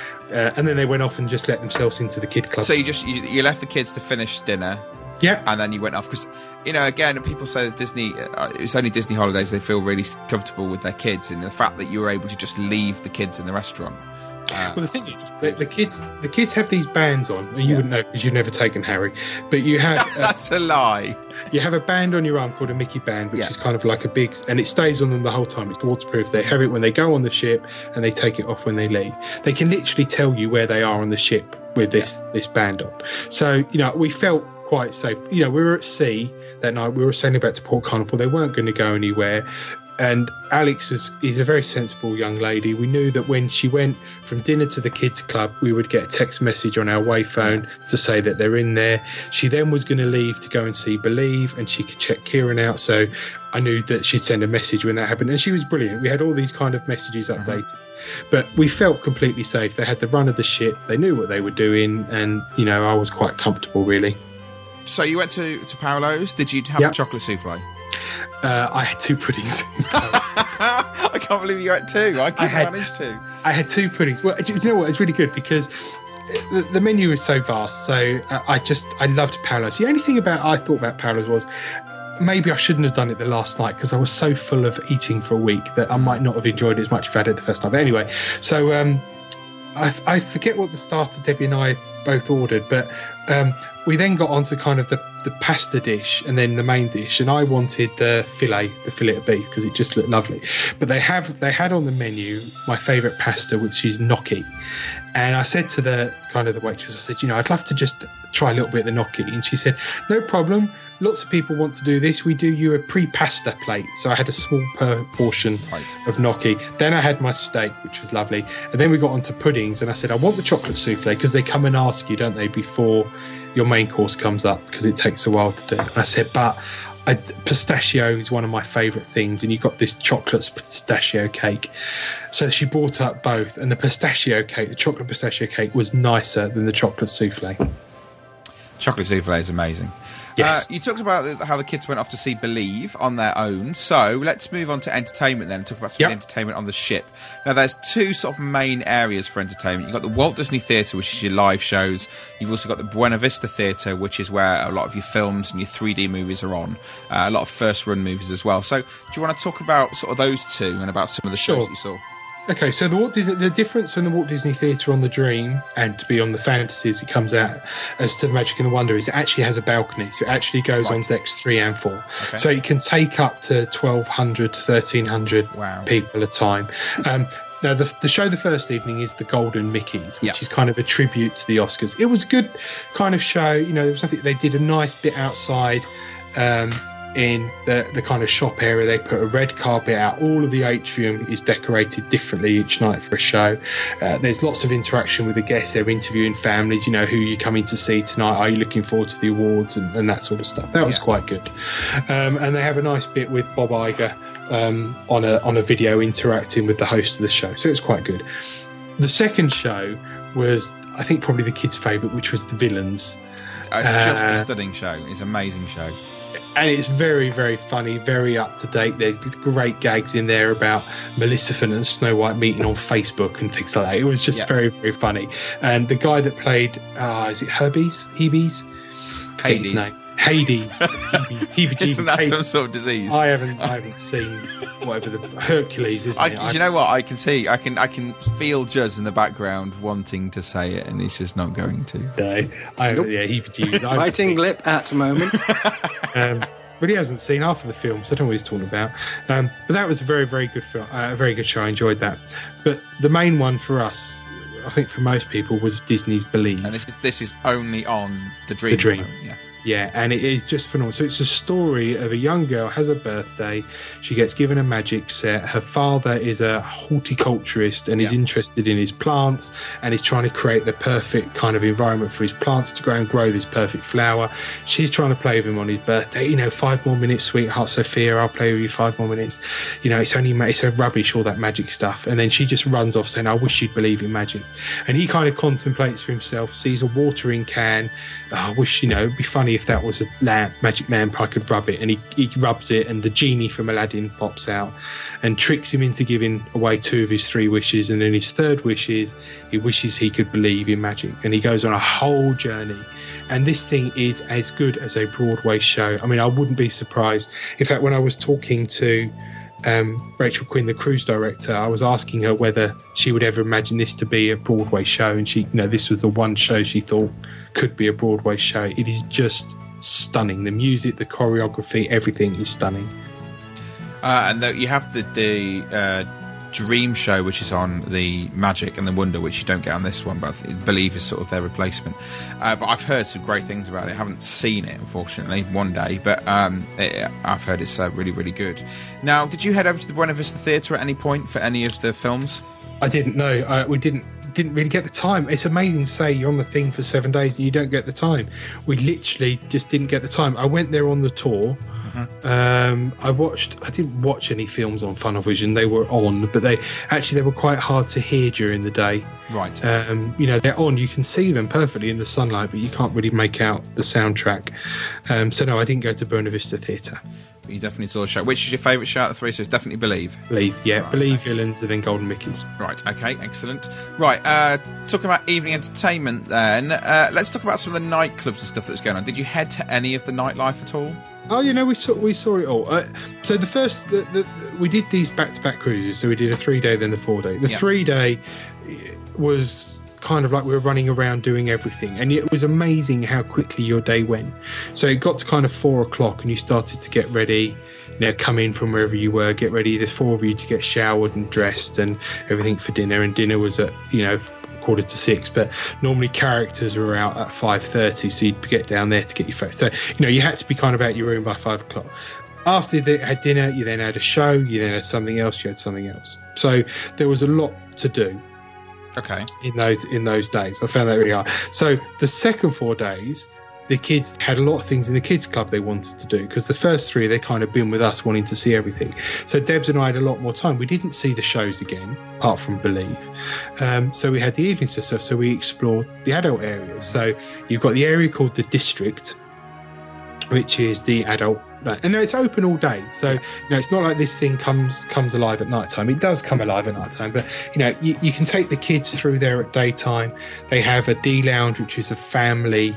and then they went off and just let themselves into the kid club. So you left the kids to finish dinner. Yeah. And then you went off because, you know, again, people say that Disney, it's only Disney holidays, they feel really comfortable with their kids, and the fact that you were able to just leave the kids in the restaurant. Well, the thing is, the kids have these bands on, and you wouldn't know because you've never taken Harry, but you have... That's a lie. You have a band on your arm called a Mickey band, which is kind of like a big... And it stays on them the whole time. It's waterproof. They have it when they go on the ship, and they take it off when they leave. They can literally tell you where they are on the ship with this band on. So, you know, we felt quite safe. You know, we were at sea that night. We were sailing back to Port Carnival. They weren't going to go anywhere. And Alex is a very sensible young lady. We knew that when she went from dinner to the kids' club, we would get a text message on our way phone to say that they're in there. She then was going to leave to go and see Believe, and she could check Kieran out. So I knew that she'd send a message when that happened. And she was brilliant. We had all these kind of messages updated. But we felt completely safe. They had the run of the ship. They knew what they were doing. And, you know, I was quite comfortable, really. So you went to Paolo's. Did you have a chocolate souffle? I had 2 puddings. I can't believe you had 2. I couldn't manage 2. I had 2 puddings. Well, do you know what? It's really good because the menu is so vast. So I loved Paolo's. The only thing I thought about Paolo's was maybe I shouldn't have done it the last night because I was so full of eating for a week that I might not have enjoyed it as much if I had it the first time. But anyway, so I forget what the starter Debbie and I both ordered, but we then got onto kind of the pasta dish and then the main dish, and I wanted the fillet of beef because it just looked lovely. But they had on the menu my favourite pasta, which is gnocchi. And I said to the waitress, I said, you know, I'd love to just try a little bit of the gnocchi. And she said, no problem. Lots of people want to do this. We do you a pre-pasta plate. So I had a small portion of gnocchi. Then I had my steak, which was lovely. And then we got onto puddings. And I said, I want the chocolate souffle because they come and ask you, don't they, before your main course comes up because it takes a while to do. And I said, but pistachio is one of my favourite things, and you got this chocolate pistachio cake. So she brought up both, and the chocolate pistachio cake was nicer than the chocolate souffle. Chocolate souffle is amazing. Yes. You talked about how the kids went off to see Believe on their own. So let's move on to entertainment then and talk about some entertainment on the ship. Now, there's 2 sort of main areas for entertainment. You've got the Walt Disney Theatre, which is your live shows. You've also got the Buena Vista Theatre, which is where a lot of your films and your 3D movies are on. A lot of first-run movies as well. So do you want to talk about sort of those 2 and about some of the shows that you saw? Okay, so the difference from the Walt Disney Theatre on the Dream and to be on the Fantasy as it comes out as to the Magic and the Wonder is it actually has a balcony, so it actually goes on decks 3 and 4. Okay. So it can take up to 1,200 to 1,300 people at a time. Now, the show the first evening is the Golden Mickeys, which is kind of a tribute to the Oscars. It was a good kind of show. You know, there was nothing. They did a nice bit outside. In the kind of shop area, they put a red carpet out. All of the atrium is decorated differently each night for a show. There's lots of interaction with the guests. They're interviewing families, you know, who you coming to see tonight, are you looking forward to the awards and that sort of stuff. That was quite good. And they have a nice bit with Bob Iger on a video interacting with the host of the show, so it was quite good. The second show was, I think, probably the kids' favourite, which was The Villains. It's just a stunning show. It's an amazing show. And it's very, very funny, very up to date. There's great gags in there about Maleficent and Snow White meeting on Facebook and things like that. It was just very, very funny. And the guy that played, is it Hebe's? Hades. Isn't that some sort of disease? I haven't seen whatever the Hercules is. Do you know what I can see? I can feel Juz in the background wanting to say it, and he's just not going to. No, heebie-jeebies. Biting lip at the moment. But he hasn't seen half of the film, so I don't know what he's talking about. But that was a very, very good film, a very good show. I enjoyed that. But the main one for us, I think for most people, was Disney's Believe. And this is only on The Dream. The Dream. Yeah, and it is just phenomenal. So it's a story of a young girl has a birthday. She gets given a magic set. Her father is a horticulturist and is interested in his plants and is trying to create the perfect kind of environment for his plants to grow and grow this perfect flower. She's trying to play with him on his birthday. You know, 5 more minutes, sweetheart Sophia. I'll play with you 5 more minutes. You know, it's so rubbish, all that magic stuff. And then she just runs off saying, I wish you'd believe in magic. And he kind of contemplates for himself, sees a watering can. I wish, you know, it'd be funny if that was a magic lamp, I could rub it. And he rubs it, and the genie from Aladdin pops out and tricks him into giving away 2 of his 3 wishes. And then his 3rd wish is he wishes he could believe in magic. And he goes on a whole journey. And this thing is as good as a Broadway show. I mean, I wouldn't be surprised. In fact, when I was talking to Rachel Quinn, the cruise director, I was asking her whether she would ever imagine this to be a Broadway show, and she, you know, this was the one show she thought could be a Broadway show. It is just stunning. The music, the choreography, everything is stunning. And you have the Dream Show, which is on the Magic and the Wonder, which you don't get on this one, but I believe is sort of their replacement. But I've heard some great things about it. I haven't seen it, unfortunately, one day, but I've heard it's really, really good. Now, did you head over to the Buena Vista Theatre at any point for any of the films? I didn't know. We didn't really get the time. It's amazing to say you're on the thing for 7 days and you don't get the time. We literally just didn't get the time. I went there on the tour. I didn't watch any films on Funnelvision. They were on, but they were quite hard to hear during the day. Right. They're on. You can see them perfectly in the sunlight, but you can't really make out the soundtrack. So no, I didn't go to Buena Vista Theatre. You definitely saw the show. Which is your favourite show out of the three? So it's definitely Believe. Believe, yeah. Right, Believe, okay. Villains, and then Golden Mickeys. Right, okay, excellent. Right, talking about evening entertainment then, let's talk about some of the nightclubs and stuff that's going on. Did you head to any of the nightlife at all? Oh, we saw it all. So the first, we did these back-to-back cruises. So we did a 3-day, then the 4-day. The 3-day was kind of like we were running around doing everything, and it was amazing how quickly your day went. So it got to kind of 4 o'clock and you started to get ready, come in from wherever you were, get ready. There's 4 of you to get showered and dressed and everything for dinner, and dinner was at 5:45, but normally characters were out at 5:30, so you'd get down there to get your face. So you had to be kind of out your room by 5 o'clock. After they had dinner, you then had a show, you then had something else, you had something else. So there was a lot to do. Okay. In those days, I found that really hard. So the second 4 days, the kids had a lot of things in the kids club they wanted to do, because the first 3 they kind of been with us wanting to see everything. So Debs and I had a lot more time. We didn't see the shows again, apart from Believe. So we had the evening stuff. So we explored the adult areas. So you've got the area called the District, which is the adult. And it's open all day, so it's not like this thing comes alive at night time. It does come alive at night time, but you can take the kids through there at daytime. They have a D lounge, which is a family.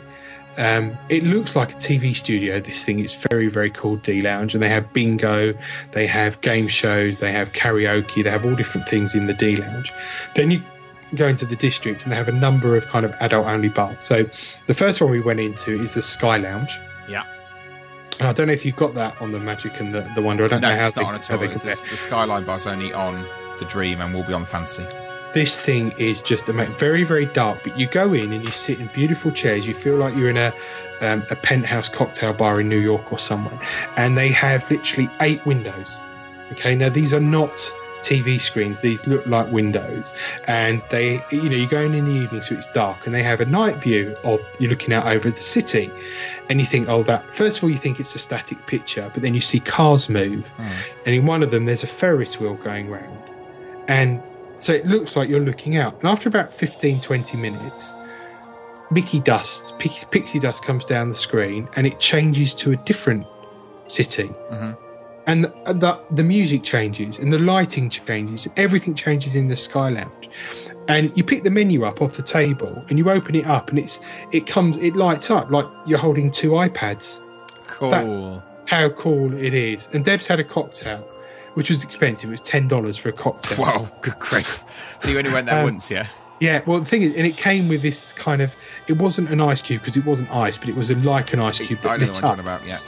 It looks like a TV studio, this thing. It's very, very cool, D lounge, and they have bingo, they have game shows, they have karaoke, they have all different things in the D lounge. Then you go into the District and they have a number of kind of adult only bars. So the first one we went into is the Sky Lounge. Yeah. And I don't know if you've got that on the Magic and the Wonder. I don't know how it's not on at all. The Skyline bar's only on the Dream and will be on the Fantasy. This thing is just very, very dark, but you go in and you sit in beautiful chairs. You feel like you're in a penthouse cocktail bar in New York or somewhere. And they have literally 8 windows. Okay, now these are not TV screens. These look like windows, and they, you go in the evening, so it's dark, and they have a night view of you're looking out over the city, and you think, first of all, you think it's a static picture, but then you see cars move, and in one of them there's a Ferris wheel going round, and so it looks like you're looking out. And after about 15-20 minutes, pixie dust comes down the screen, and it changes to a different city. And the music changes, and the lighting changes, everything changes in the Sky Lounge. And you pick the menu up off the table, and you open it up, and it lights up like you're holding 2 iPads. Cool. That's how cool it is. And Deb's had a cocktail, which was expensive. It was $10 for a cocktail. Wow, good grief. So you only went there once, yeah? Yeah, well, the thing is, and it came with this kind of, it wasn't an ice cube because it wasn't ice, but it was like an ice cube. I know what you're talking about, yeah.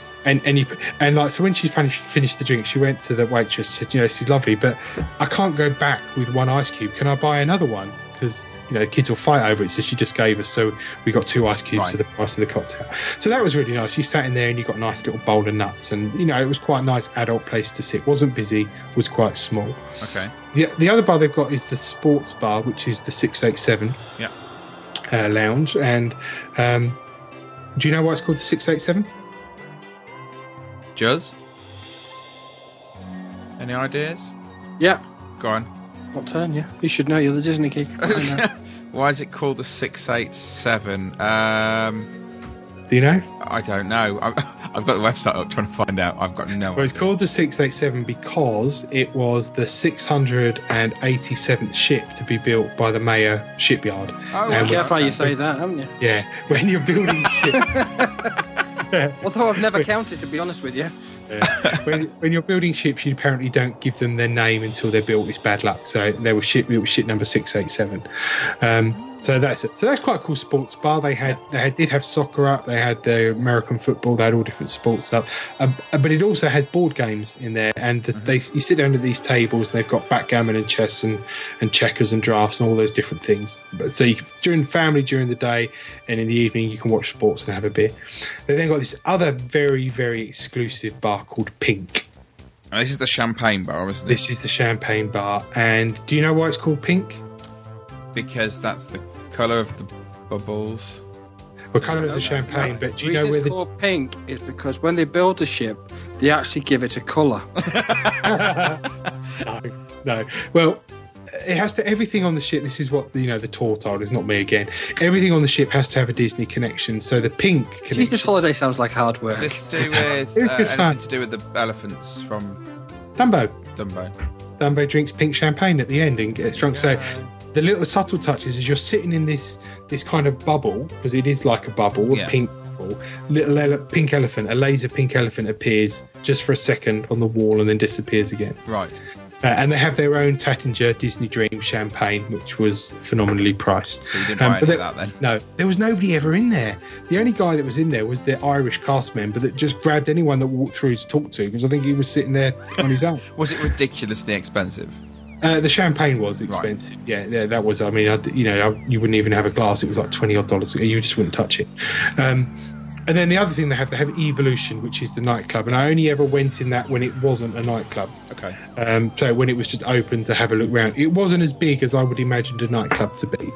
So when she finished the drink, she went to the waitress. She said, "This is lovely, but I can't go back with 1 ice cube. Can I buy another one? Because the kids will fight over it." So she just gave us. So we got 2 ice cubes to the price of the cocktail. So that was really nice. You sat in there and you got a nice little bowl of nuts, and it was quite a nice adult place to sit. Wasn't busy. Was quite small. Okay. The other bar they've got is the sports bar, which is the 687. Yeah. Lounge. And do you know why it's called the 687? Juz? Any ideas? Yeah. Go on. What turn, yeah? You should know, you're the Disney geek. Why is it called the 687? Do you know? I don't know. I've got the website up trying to find out. I've got no Well, it's called the 687 because it was the 687th ship to be built by the Mayo shipyard. Oh, be careful how you say that, haven't you? Yeah, when you're building ships. Although I've never counted, to be honest with you. When you're building ships, you apparently don't give them their name until they're built. It's bad luck. So it was ship number 687. So that's it. So that's quite a cool sports bar. They did have soccer up. They had the American football. They had all different sports up. But it also has board games in there. And you sit down at these tables, and they've got backgammon and chess and checkers and drafts and all those different things. So you can, during the day, and in the evening you can watch sports and have a beer. They then got this other very, very exclusive bar called Pink. And this is the champagne bar, isn't it? This is the champagne bar. And do you know why it's called Pink? Because that's the colour of the bubbles. Well, colour of the champagne, but do you know where it's called pink is because when they build a ship, they actually give it a colour. No. Well, it has to. Everything on the ship. This is what the tour told us, not me again. Everything on the ship has to have a Disney connection. So the Pink connection. Jesus, holiday sounds like hard work. Is this to do with anything to do with the elephants from Dumbo? Dumbo Drinks pink champagne at the end and gets drunk. So the little subtle touches is you're sitting in this kind of bubble, because it is like a bubble, a pink bubble. Little pink elephant, a laser pink elephant appears just for a second on the wall and then disappears again. Right. And they have their own Tattinger Disney Dream champagne, which was phenomenally priced. So you didn't buy any of that then? No, there was nobody ever in there. The only guy that was in there was the Irish cast member that just grabbed anyone that walked through to talk to, because I think he was sitting there on his own. Was it ridiculously expensive? The champagne was expensive. Right. Yeah, that was. I mean, you wouldn't even have a glass. It was like $20 odd. You just wouldn't touch it. And then the other thing they have Evolution, which is the nightclub, and I only ever went in that when it wasn't a nightclub. Okay. So when it was just open to have a look around, it wasn't as big as I would imagine a nightclub to be.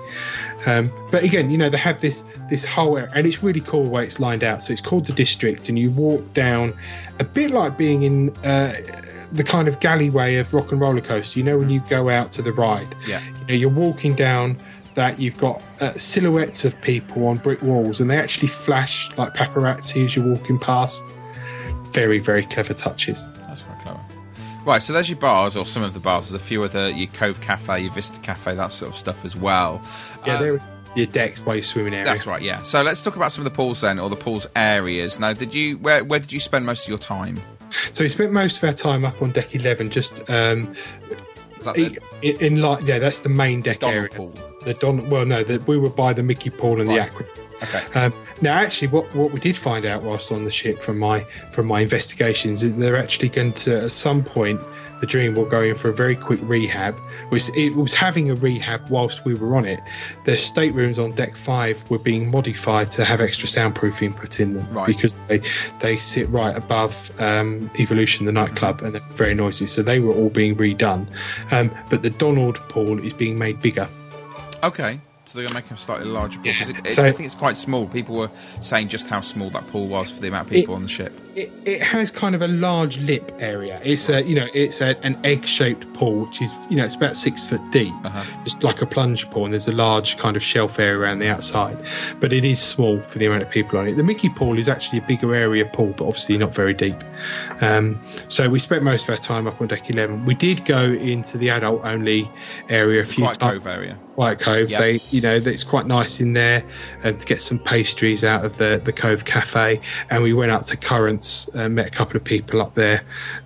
But again, they have this whole area, and it's really cool the way it's lined out. So it's called the District, and you walk down a bit like being in the kind of galleyway of Rock and Roller Coaster. When you go out to the ride, you're walking down that, you've got silhouettes of people on brick walls, and they actually flash like paparazzi as you're walking past. Very, very clever touches. That's very clever. Right, so there's your bars, or some of the bars. There's a few other, your Cove Cafe, your Vista Cafe, that sort of stuff as well. Yeah, there are your decks by your swimming area. That's right, yeah. So let's talk about some of the pools then, or the pools areas. Now, where did you spend most of your time? So we spent most of our time up on deck 11, just that's the main deck Donald area. Pool. We were by the Mickey Pool and the Aqueduct. Okay. Now, actually, what we did find out whilst on the ship from my investigations is they're actually going to, at some point, the Dream will go in for a very quick rehab. It was having a rehab whilst we were on it. The staterooms on deck 5 were being modified to have extra soundproofing put in them, right, because they sit right above Evolution, the nightclub, and they're very noisy. So they were all being redone. But the Donald Pool is being made bigger. Okay. So they're going to make a slightly larger pool. Yeah. I think it's quite small. People were saying just how small that pool was for the amount of people on the ship. It has kind of a large lip area. It's an egg-shaped pool, which is it's about 6 foot deep, just like a plunge pool. And there's a large kind of shelf area around the outside, but it is small for the amount of people on it. The Mickey Pool is actually a bigger area pool, but obviously not very deep. So we spent most of our time up on deck 11. We did go into the adult-only area a few times. Cove area. White Cove. Yep. It's quite nice in there, to get some pastries out of the Cove Cafe. And we went up to Currants, met a couple of people up there.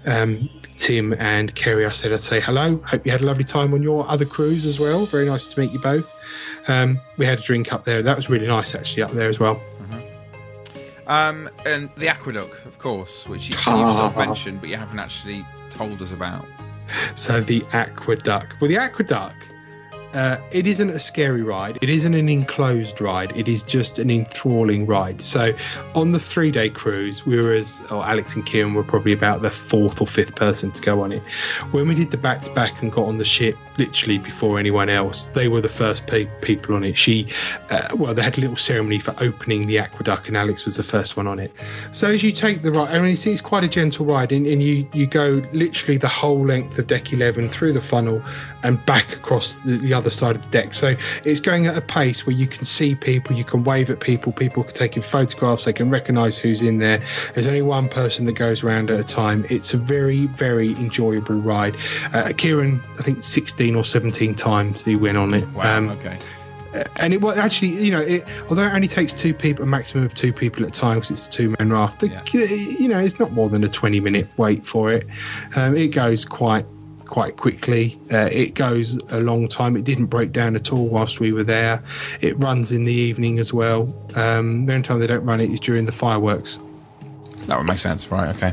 Tim and Kerry, I'd say hello. Hope you had a lovely time on your other cruise as well. Very nice to meet you both. We had a drink up there. That was really nice, actually, up there as well. And the Aqueduct, of course, which you sort of mentioned, but you haven't actually told us about. So the Aqueduct. Well, the Aqueduct, it isn't a scary ride. It isn't an enclosed ride. It is just an enthralling ride. So on the 3-day cruise, Alex and Kieran were probably about the 4th or 5th person to go on it. When we did the back-to-back and got on the ship literally before anyone else, they were the first people on it. They had a little ceremony for opening the Aqueduct, and Alex was the first one on it. So as you take the ride, it's quite a gentle ride, and you go literally the whole length of deck 11 through the funnel and back across the other side of the deck. So it's going at a pace where you can see people, you can wave at people are taking photographs, they can recognise who's in there. There's only one person that goes around at a time. It's a very, very enjoyable ride. Kieran, I think 16 or 17 times he went on it. Wow, okay. And it was actually, although it only takes a maximum of 2 people at a time because it's a 2-man raft, it's not more than a 20-minute wait for it. It goes quite quite quickly. It goes a long time. It didn't break down at all whilst we were there. It runs in the evening as well. The only time they don't run it is during the fireworks. That would make sense, right? Okay.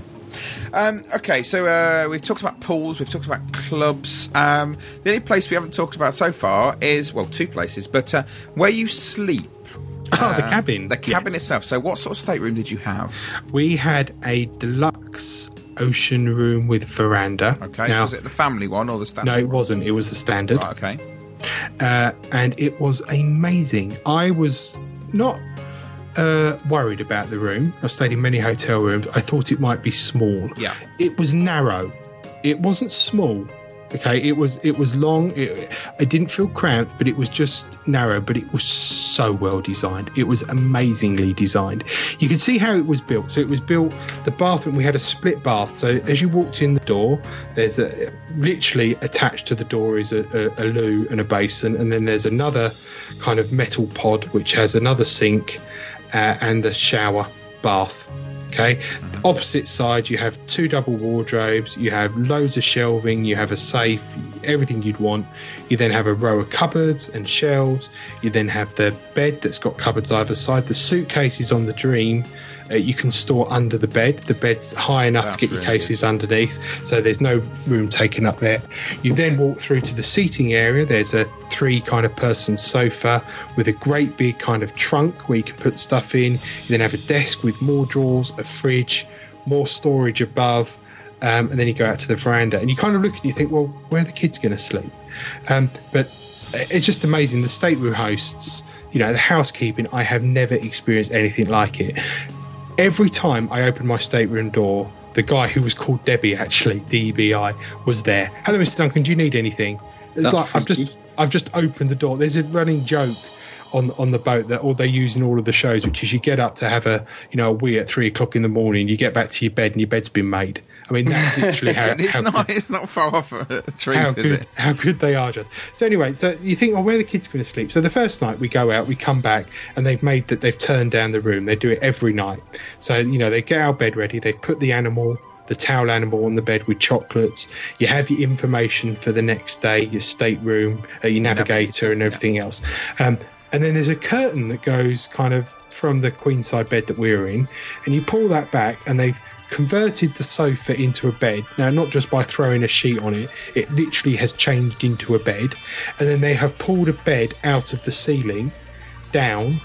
Okay, so we've talked about pools, we've talked about clubs. The only place we haven't talked about so far is, well, two places, but where you sleep. Oh, the cabin. The cabin itself. So what sort of stateroom did you have? We had a deluxe ocean room with veranda. Okay. Now, was it the family one or the standard? No, it wasn't. It was the standard. Right, okay. And it was amazing. I was not worried about the room. I've stayed in many hotel rooms. I thought it might be small. Yeah. It was narrow. It wasn't small. Okay, it was long. It didn't feel cramped, but it was just narrow. But it was so well designed. It was amazingly designed. You could see how it was built. So it was built. The bathroom, we had a split bath. So as you walked in the door, there's literally attached to the door is a loo and a basin, and then there's another kind of metal pod which has another sink and the shower bath. Okay. Opposite side, you have two double wardrobes, you have loads of shelving, you have a safe, everything you'd want. You then have a row of cupboards and shelves. You then have the bed that's got cupboards either side. The suitcases on the Dream, you can store under the bed. The bed's high enough to get your cases underneath, so there's no room taken up there. You then walk through to the seating area. There's a 3 kind of person sofa with a great big kind of trunk where you can put stuff in. You then have a desk with more drawers, a fridge, more storage above, and then you go out to the veranda and you kind of look and you think, well, where are the kids going to sleep? But it's just amazing. The stateroom hosts, the housekeeping, I have never experienced anything like it. Every time I opened my stateroom door, the guy who was called Debbie, actually, DEBI, was there. Hello, Mr. Duncan, do you need anything? I've just opened the door. There's a running joke on the boat that all they use in all of the shows, which is you get up to have a wee at 3 o'clock in the morning, you get back to your bed and your bed's been made. I mean, that's literally how it's not far off a truth, is it? How good they are, just. So anyway, so you think, where are the kids going to sleep? So the first night we go out, we come back, and they've turned down the room. They do it every night. So, they get our bed ready, they put the towel animal on the bed with chocolates. You have your information for the next day, your stateroom, your navigator and everything else. And then there's a curtain that goes kind of from the queenside bed that we're in, and you pull that back and they've converted the sofa into a bed. Now, not just by throwing a sheet on it, it literally has changed into a bed. And then they have pulled a bed out of the ceiling down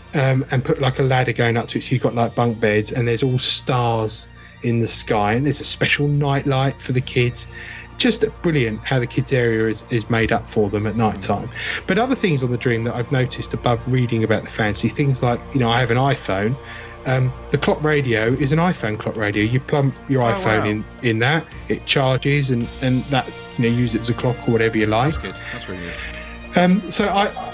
and put like a ladder going up to it. So you've got like bunk beds and there's all stars in the sky, and there's a special night light for the kids. Just brilliant how the kids area is made up for them at night time. But other things on the Dream that I've noticed above reading about the fancy things, like I have an iPhone. The clock radio is an iPhone clock radio. You plump your iPhone in that, it charges, and that's use it as a clock or whatever you like. That's good. That's really good. So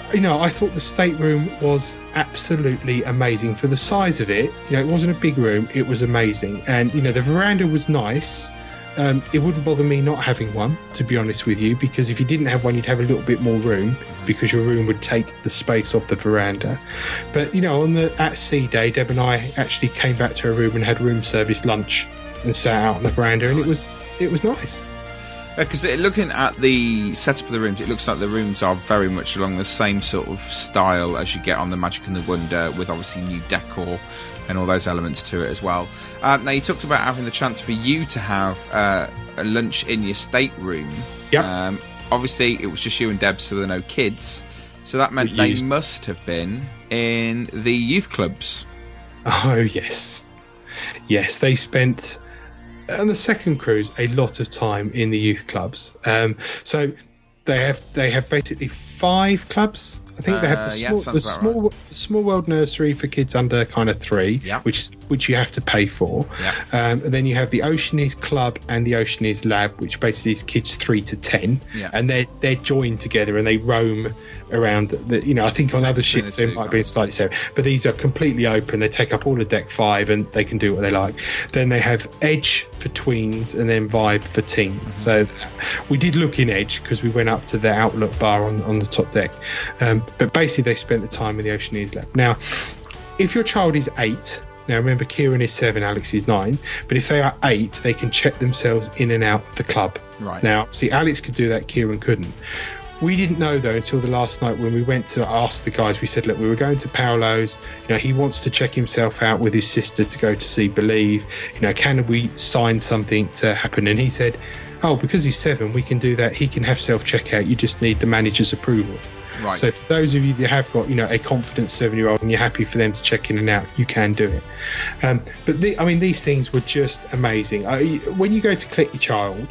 I thought the stateroom was absolutely amazing for the size of it. It wasn't a big room, it was amazing, and the veranda was nice. It wouldn't bother me not having one, to be honest with you, because if you didn't have one, you'd have a little bit more room because your room would take the space of the veranda. But, on the at sea day, Deb and I actually came back to her room and had room service lunch and sat out on the veranda, and it was nice. Because looking at the setup of the rooms, it looks like the rooms are very much along the same sort of style as you get on the Magic and the Wonder, with obviously new decor and all those elements to it as well. Now, you talked about having the chance for you to have a lunch in your stateroom. Yep. Obviously, it was just you and Deb, so there were no kids. So that meant they must have been in the youth clubs. Oh, yes. Yes, they spent, on the second cruise, a lot of time in the youth clubs. So they have basically 5 clubs. I think they have the small world nursery for kids under kind of 3, which you have to pay for. And then you have the Oceanies Club and the Oceanies Lab, which basically is kids 3 to 10, and they're joined together and they roam around. I think on other ships they might be slightly separate, but these are completely open. They take up all of Deck 5 and they can do what they like. Then they have Edge for tweens and then Vibe for teens. So we did look in Edge because we went up to the Outlook bar on the top deck. But basically they spent the time in the Oceanies Lab. Now, if your child is 8, Now remember, Kieran is 7, Alex is 9, but if they are 8, they can check themselves in and out of the club. Right. Now, see, Alex could do that, Kieran couldn't. We didn't know, though, until the last night when we went to ask the guys. We said, look, we were going to Paolo's. He wants to check himself out with his sister to go to see Believe. Can we sign something to happen? And he said, oh, because he's 7, we can do that. He can have self-checkout. You just need the manager's approval. Right. So for those of you that have got, a confident 7-year-old and you're happy for them to check in and out, you can do it. But these things were just amazing. When you go to collect your child,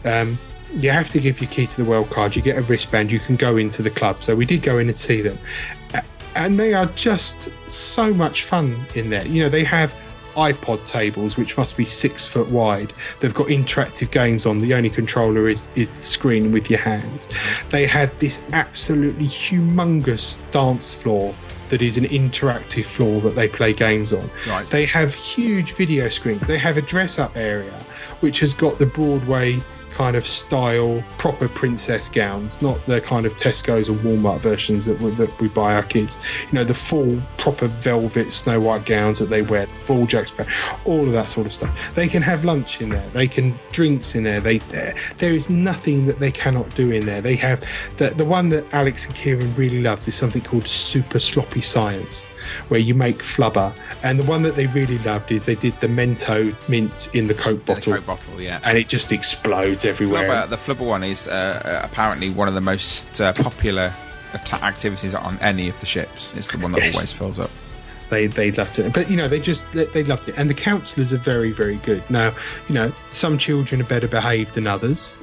you have to give your key to the world card. You get a wristband. You can go into the club. So we did go in and see them. And they are just so much fun in there. They have iPod tables, which must be 6 foot wide. They've got interactive games on. The only controller is the screen with your hands. They had this absolutely humongous dance floor that is an interactive floor that they play games on. Right. They have huge video screens. They have a dress-up area, which has got the Broadway kind of style, proper princess gowns, not the kind of Tesco's or Walmart versions that we buy our kids. The full proper velvet Snow White gowns that they wear, full Jack Sparrow, all of that sort of stuff. They can have lunch in there. They can drinks in there. There is nothing that they cannot do in there. They have the one that Alex and Kieran really loved is something called Super Sloppy Science, where you make flubber. And the one that they really loved is they did the Mento mint in the Coke bottle. The Coke bottle, yeah. And it just explodes everywhere. The flubber one is apparently one of the most popular activities on any of the ships. It's the one that always fills up. They loved it, but they loved it, and the counsellors are very, very good. Now, some children are better behaved than others.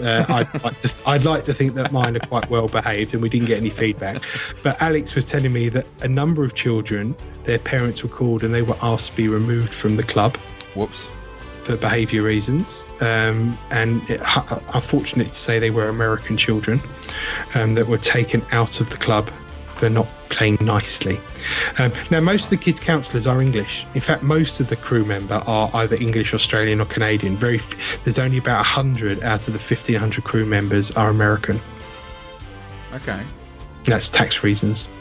I'd like to think that mine are quite well behaved, and we didn't get any feedback. But Alex was telling me that a number of children, their parents were called and they were asked to be removed from the club. Whoops. For behaviour reasons, unfortunate to say, they were American children that were taken out of the club for not playing nicely. Now, most of the kids' counsellors are English. In fact, most of the crew member are either English, Australian or Canadian. There's only about 100 out of the 1,500 crew members are American. Okay. That's tax reasons.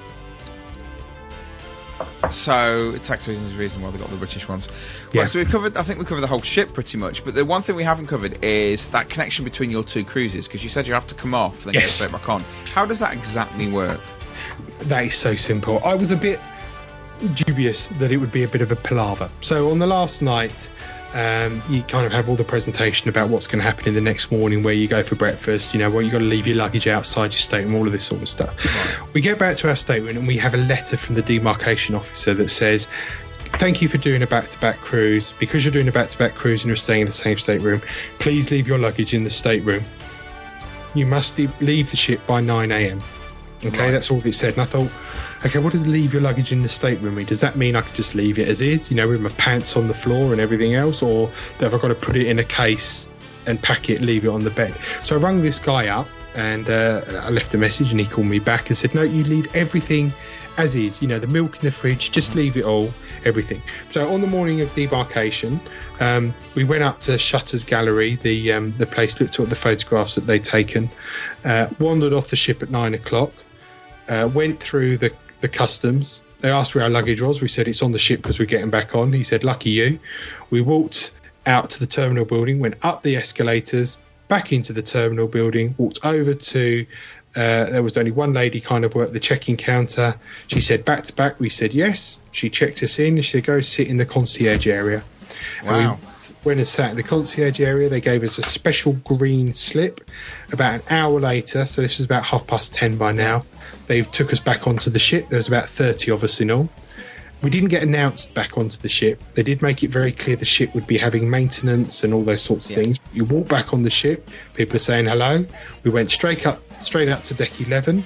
So tax reasons is the reason why they got the British ones. Yeah. Right, so I think we covered the whole ship pretty much, but the one thing we haven't covered is that connection between your two cruises, because you said you have to come off then get straight back on. How does that exactly work? That is so simple. I was a bit dubious that it would be a bit of a palaver. So on the last night, you kind of have all the presentation about what's going to happen in the next morning, where you go for breakfast, where you got to leave your luggage outside your stateroom, all of this sort of stuff. Right. We get back to our stateroom and we have a letter from the demarcation officer that says, thank you for doing a back-to-back cruise. Because you're doing a back-to-back cruise and you're staying in the same stateroom, please leave your luggage in the stateroom. You must leave the ship by 9 a.m. Okay, right. That's all it said. And I thought, okay, what does leave your luggage in the stateroom mean? Does that mean I can just leave it as is, with my pants on the floor and everything else? Or have I got to put it in a case and pack it and leave it on the bed? So I rang this guy up and I left a message, and he called me back and said, no, you leave everything as is. The milk in the fridge, just leave it all, everything. So on the morning of debarkation, we went up to Shutter's Gallery, the place, looked at the photographs that they'd taken, wandered off the ship at 9 o'clock, went through the customs. They asked where our luggage was. We said it's on the ship because we're getting back on. He said, lucky you. We walked out to the terminal building, went up the escalators, back into the terminal building, walked over to there was only one lady kind of worked the check-in counter. She said back to back. We said yes. She checked us in. She said go sit in the concierge area. Wow. And we went and sat in the concierge area. They gave us a special green slip. About an hour later, so this was about 10:30 by now, they took us back onto the ship. There was about 30 of us in all. We didn't get announced back onto the ship. They did make it very clear the ship would be having maintenance and all those sorts of things. You walk back on the ship, people are saying hello. We went straight up to deck 11.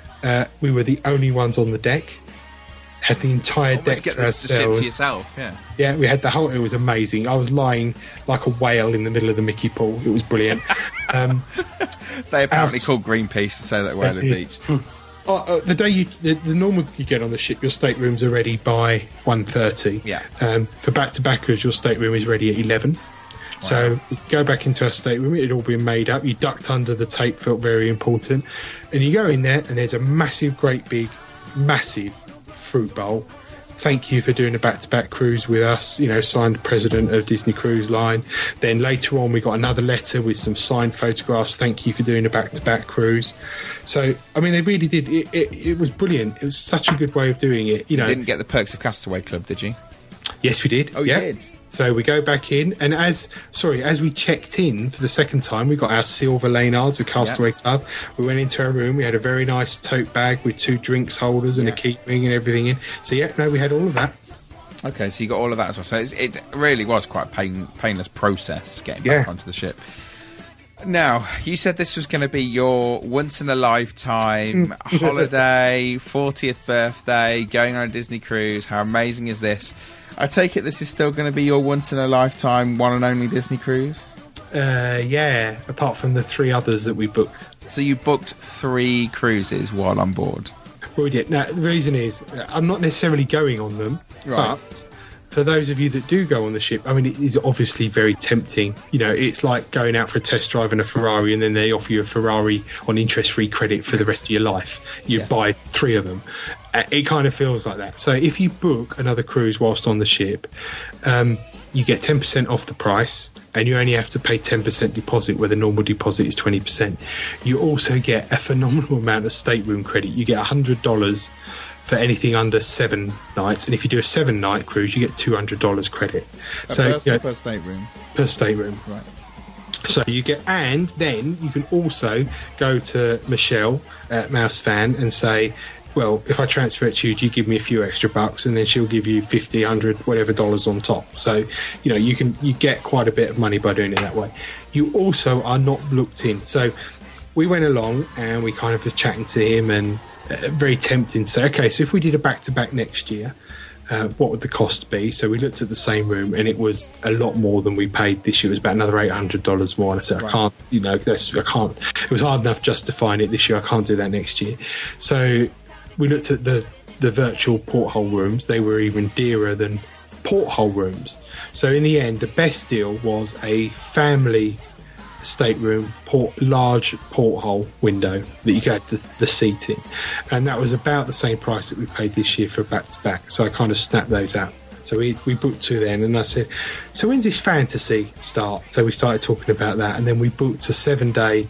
We were the only ones on the deck. Had the entire deck to ourselves. The ship to yourself, yeah. Yeah, we had the whole. It was amazing. I was lying like a whale in the middle of the Mickey pool. It was brilliant. They apparently called Greenpeace to say that whale had beached. The day the normal you get on the ship, your staterooms are ready by 1:30. Yeah. For back-to-backers, your stateroom is ready at 11. Wow. So you go back into our stateroom. It had all been made up. You ducked under the tape, felt very important, and you go in there, and there's a massive fruit bowl thank you for doing a back-to-back cruise with us, signed president of Disney Cruise Line. Then later on we got another letter with some signed photographs, thank you for doing a back-to-back cruise. So I mean, they really did it was brilliant. It was such a good way of doing it. You didn't get the perks of Castaway Club, did you? Yes, we did. Oh, you did? So we go back in, and as we checked in for the second time, we got our silver Laynards of Castaway Club. We went into our room. We had a very nice tote bag with 2 drinks holders and a key ring and everything in. So we had all of that. Okay, so you got all of that as well. So it really was quite a painless process getting back onto the ship. Now, you said this was going to be your once-in-a-lifetime holiday, 40th birthday, going on a Disney cruise. How amazing is this? I take it this is still going to be your once-in-a-lifetime, one and only Disney cruise? Yeah, apart from the 3 others that we booked. So you booked 3 cruises while on board? Well, we did. Now, the reason is, I'm not necessarily going on them, but for those of you that do go on the ship, I mean, it is obviously very tempting. It's like going out for a test drive in a Ferrari and then they offer you a Ferrari on interest-free credit for the rest of your life. You buy 3 of them. It kind of feels like that. So if you book another cruise whilst on the ship, you get 10% off the price and you only have to pay 10% deposit where the normal deposit is 20%. You also get a phenomenal amount of stateroom credit. You get $100 for anything under 7 nights, and if you do a 7-night cruise, you get $200 credit. Per stateroom. Per stateroom, right? So you get, and then you can also go to Michelle at Mouse Fan and say, well, if I transfer it to you, do you give me a few extra bucks? And then she'll give you 50, 100, whatever dollars on top. So, you get quite a bit of money by doing it that way. You also are not looked in. So we went along and we kind of was chatting to him and very tempting to say, okay, so if we did a back-to-back next year, what would the cost be? So we looked at the same room and it was a lot more than we paid this year. It was about another $800 more. And I said, I can't, I can't. It was hard enough justifying it this year. I can't do that next year. So we looked at the virtual porthole rooms. They were even dearer than porthole rooms. So in the end, the best deal was a family stateroom, large porthole window that you got the seat in, and that was about the same price that we paid this year for back-to-back. So I kind of snapped those out. So we booked 2 then, and I said, so when's this fantasy start? So we started talking about that, and then we booked a 7-day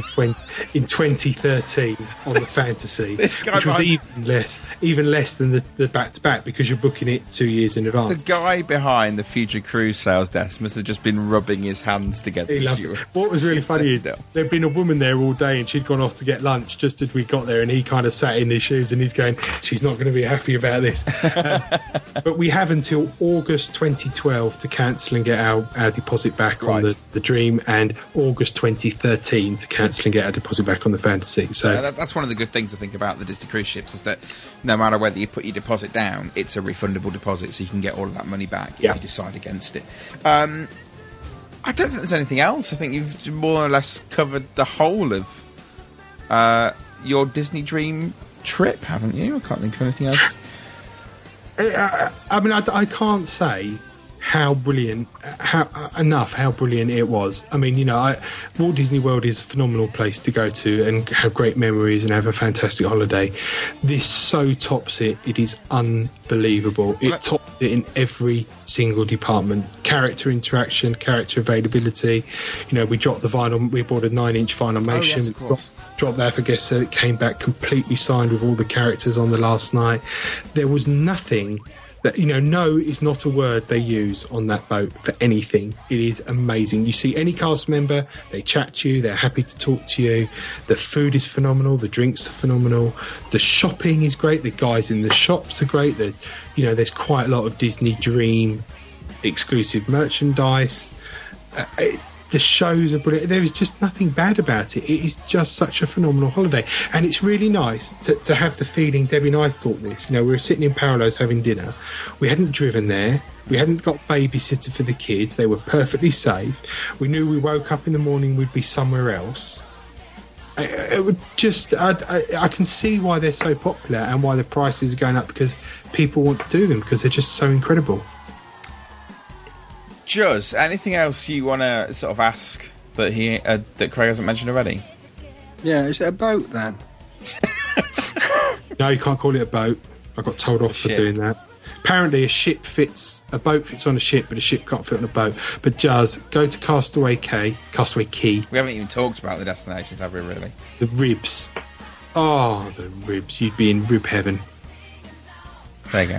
in 2013 on the fantasy, which was even less than the back-to-back, because you're booking it 2 years in advance. The guy behind the Future Cruise sales desk must have just been rubbing his hands together. He loved it. What was really funny, there'd been a woman there all day and she'd gone off to get lunch just as we got there, and he kind of sat in his shoes and he's going, she's not going to be happy about this. But we have until August 2012 to cancel and get our deposit back on the Dream, and August 2013 to cancel and get our deposit back on the Fantasy. So that's one of the good things I think about the Disney cruise ships, is that no matter whether you put your deposit down, it's a refundable deposit, so you can get all of that money back if you decide against it. I don't think there's anything else. I think you've more or less covered the whole of your Disney Dream trip, haven't you? I can't think of anything else. I mean, I can't say how brilliant it was. I mean, Walt Disney World is a phenomenal place to go to and have great memories and have a fantastic holiday. This so tops it. It is unbelievable. It tops it in every single department. Character interaction, character availability. We dropped the vinyl. We bought a 9-inch Vinylmation. Oh, yes, of course. Dropped there for guests, so it came back completely signed with all the characters on the last night. There was nothing that, no is not a word they use on that boat for anything. It is amazing. You see any cast member, they chat to you, they're happy to talk to you. The food is phenomenal, the drinks are phenomenal, the shopping is great, the guys in the shops are great. There's quite a lot of Disney Dream exclusive merchandise. The shows are brilliant. There is just nothing bad about it. It is just such a phenomenal holiday. And it's really nice to have the feeling, Debbie and I thought this, we were sitting in Paolo's having dinner. We hadn't driven there. We hadn't got babysitter for the kids. They were perfectly safe. We knew we woke up in the morning, we'd be somewhere else. It would just, I can see why they're so popular and why the prices are going up, because people want to do them because they're just so incredible. Juz, anything else you want to sort of ask that that Craig hasn't mentioned already? Yeah, is it a boat then? No, you can't call it a boat. I got told off for doing that. Apparently a boat fits on a ship, but a ship can't fit on a boat. But does go to Castaway Key. We haven't even talked about the destinations, have we, really? The ribs. Oh, the ribs. You'd be in rib heaven. There you go.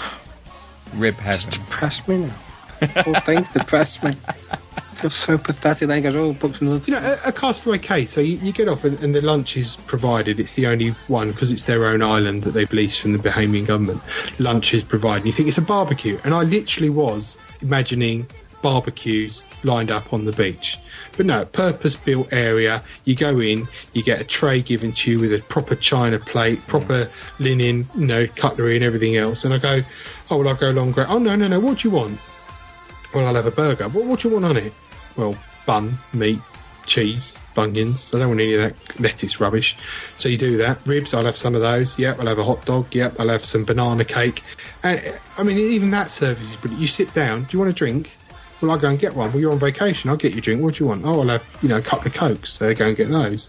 Rib heaven. Just depressed me now. All things depress me. I feel so pathetic. Then he goes, books and lunch. You know, a Castaway Cay, so you get off and the lunch is provided. It's the only one, because it's their own island that they've leased from the Bahamian government. Lunch is provided. You think it's a barbecue. And I literally was imagining barbecues lined up on the beach. But no, purpose-built area. You go in, you get a tray given to you with a proper china plate, proper linen, cutlery and everything else. And I go, I'll go along. Oh, no, what do you want? Well, I'll have a burger. What do you want on it? Well, bun, meat, cheese, bunions. I don't want any of that lettuce rubbish. So you do that. Ribs, I'll have some of those. Yep, I'll have a hot dog. Yep, I'll have some banana cake. And, I mean, even that service is brilliant. You sit down. Do you want a drink? Well, I'll go and get one. Well, you're on vacation. I'll get you a drink. What do you want? Oh, I'll have, a couple of Cokes. So they go and get those.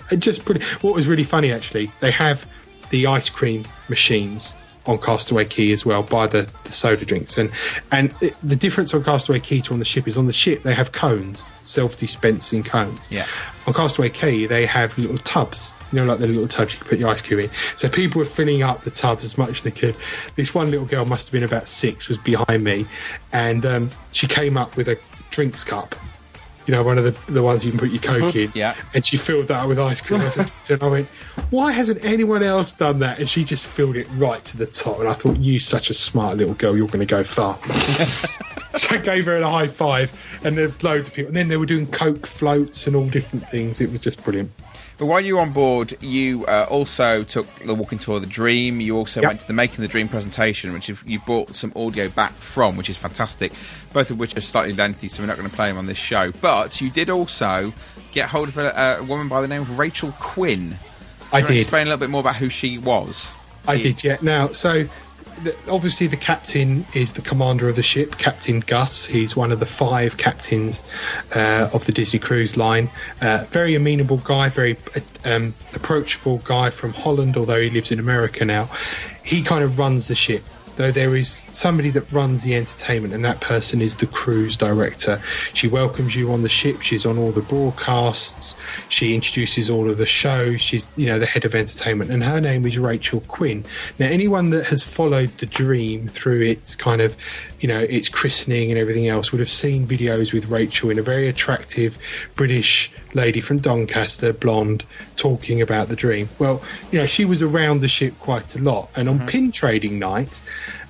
What was really funny, actually, they have the ice cream machines on Castaway Cay as well, by the soda drinks. And the difference on Castaway Cay to on the ship is on the ship they have cones, self-dispensing cones. Yeah. On Castaway Cay they have little tubs, like the little tubs you can put your ice cube in. So people were filling up the tubs as much as they could. This one little girl, must have been about 6, was behind me, and she came up with a drinks cup. One of the ones you can put your Coke in. Yeah. And she filled that up with ice cream. I went, why hasn't anyone else done that? And she just filled it right to the top. And I thought, you such a smart little girl, you're going to go far. So I gave her a high five, and there's loads of people. And then they were doing Coke floats and all different things. It was just brilliant. But while you were on board, you also took the walking tour of the Dream. You also went to the Making the Dream presentation, which you brought some audio back from, which is fantastic, both of which are slightly lengthy, so we're not going to play them on this show. But you did also get hold of a woman by the name of Rachel Quinn. I did. Explain a little bit more about who she was. I did, yeah. Now, so obviously the captain is the commander of the ship, Captain Gus. He's one of the 5 captains of the Disney Cruise Line. Very amenable guy, very approachable guy from Holland, although he lives in America now. He kind of runs the ship, though there is somebody that runs the entertainment, and that person is the cruise director. She welcomes you on the ship. She's on all the broadcasts. She introduces all of the shows. She's, the head of entertainment, and her name is Rachel Quinn. Now, anyone that has followed the Dream through its kind of, its christening and everything else would have seen videos with Rachel in a very attractive British lady from Doncaster, blonde, talking about the Dream. Well, she was around the ship quite a lot, and on pin trading night,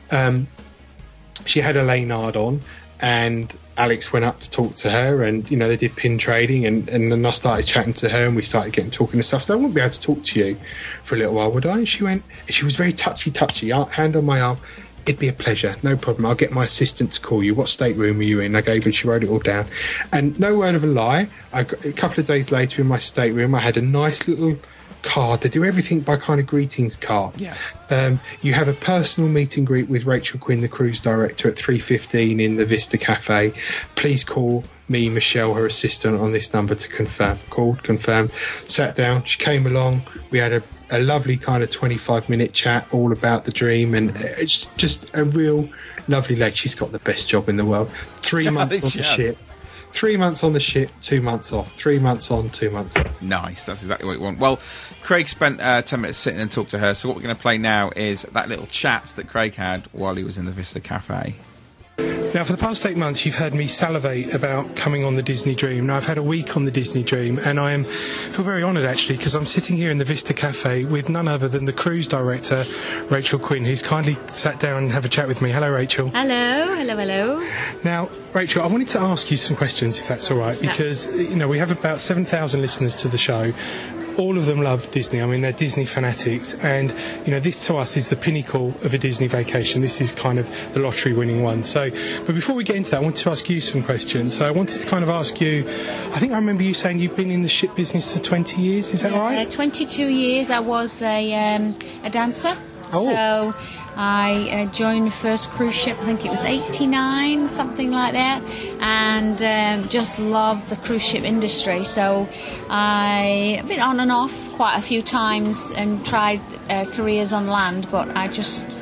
she had a Laynard on, and Alex went up to talk to her, and they did pin trading, and then I started chatting to her, and we started talking and stuff. So I wouldn't be able to talk to you for a little while, would I? And she was very touchy, hand on my arm. It'd be a pleasure, no problem. I'll get my assistant to call you. What stateroom were you in? I gave her, she wrote it all down. And no word of a lie, a couple of days later in my stateroom, I had a nice little card. They do everything by kind of greetings card. Yeah. You have a personal meet and greet with Rachel Quinn, the cruise director, at 3:15 in the Vista Cafe. Please call me, Michelle, her assistant, on this number to confirm. Called, confirmed, sat down. She came along. We had a lovely kind of 25-minute chat all about the Dream, and it's just a real lovely lady. She's got the best job in the world. 3 months on the ship. 3 months on the ship, 2 months off. 3 months on, 2 months off. Nice, that's exactly what you want. Well, Craig spent 10 minutes sitting and talked to her, so what we're going to play now is that little chat that Craig had while he was in the Vista Cafe. Now, for the past 8 months, you've heard me salivate about coming on the Disney Dream. Now, I've had a week on the Disney Dream, and I feel very honoured, actually, because I'm sitting here in the Vista Cafe with none other than the cruise director, Rachel Quinn, who's kindly sat down and have a chat with me. Hello, Rachel. Hello. Now, Rachel, I wanted to ask you some questions, if that's all right, because, we have about 7,000 listeners to the show. All of them love Disney. I mean, they're Disney fanatics. And, this to us is the pinnacle of a Disney vacation. This is kind of the lottery-winning one. So, but before we get into that, I wanted to ask you some questions. So I wanted to kind of ask you, I think I remember you saying you've been in the ship business for 20 years. Is that right? 22 years. I was a dancer. Oh. So I joined the first cruise ship, I think it was 89, something like that, and just loved the cruise ship industry. So I've been on and off quite a few times and tried careers on land, but I just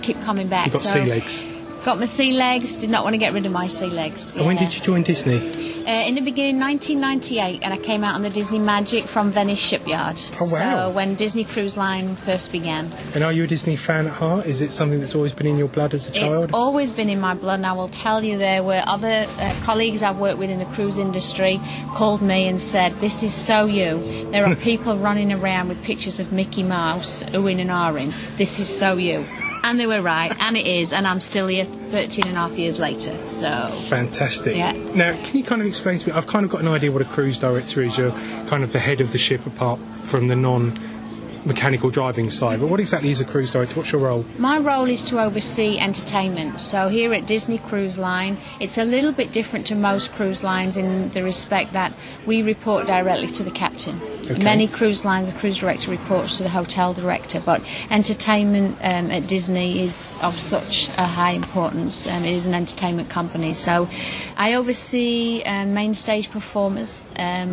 keep coming back. You got sea legs. Got my sea legs. Did not want to get rid of my sea legs. And when did you join Disney? In the beginning, 1998, and I came out on the Disney Magic from Venice Shipyard. Oh, wow. So when Disney Cruise Line first began. And are you a Disney fan at heart? Is it something that's always been in your blood as a child? It's always been in my blood, and I will tell you, there were other colleagues I've worked with in the cruise industry called me and said, this is so you. There are people running around with pictures of Mickey Mouse, oohing and ahhing. This is so you. And they were right, and it is, and I'm still here 13 and a half years later, so... Fantastic. Yeah. Now, can you kind of explain to me, I've kind of got an idea what a cruise director is. You're kind of the head of the ship apart from the non-mechanical driving side, but what exactly is a cruise director? What's your role? My role is to oversee entertainment. So here at Disney Cruise Line, it's a little bit different to most cruise lines in the respect that we report directly to the captain. Okay. Many cruise lines, the cruise director reports to the hotel director, but entertainment at Disney is of such a high importance. It is an entertainment company. So I oversee main stage performers.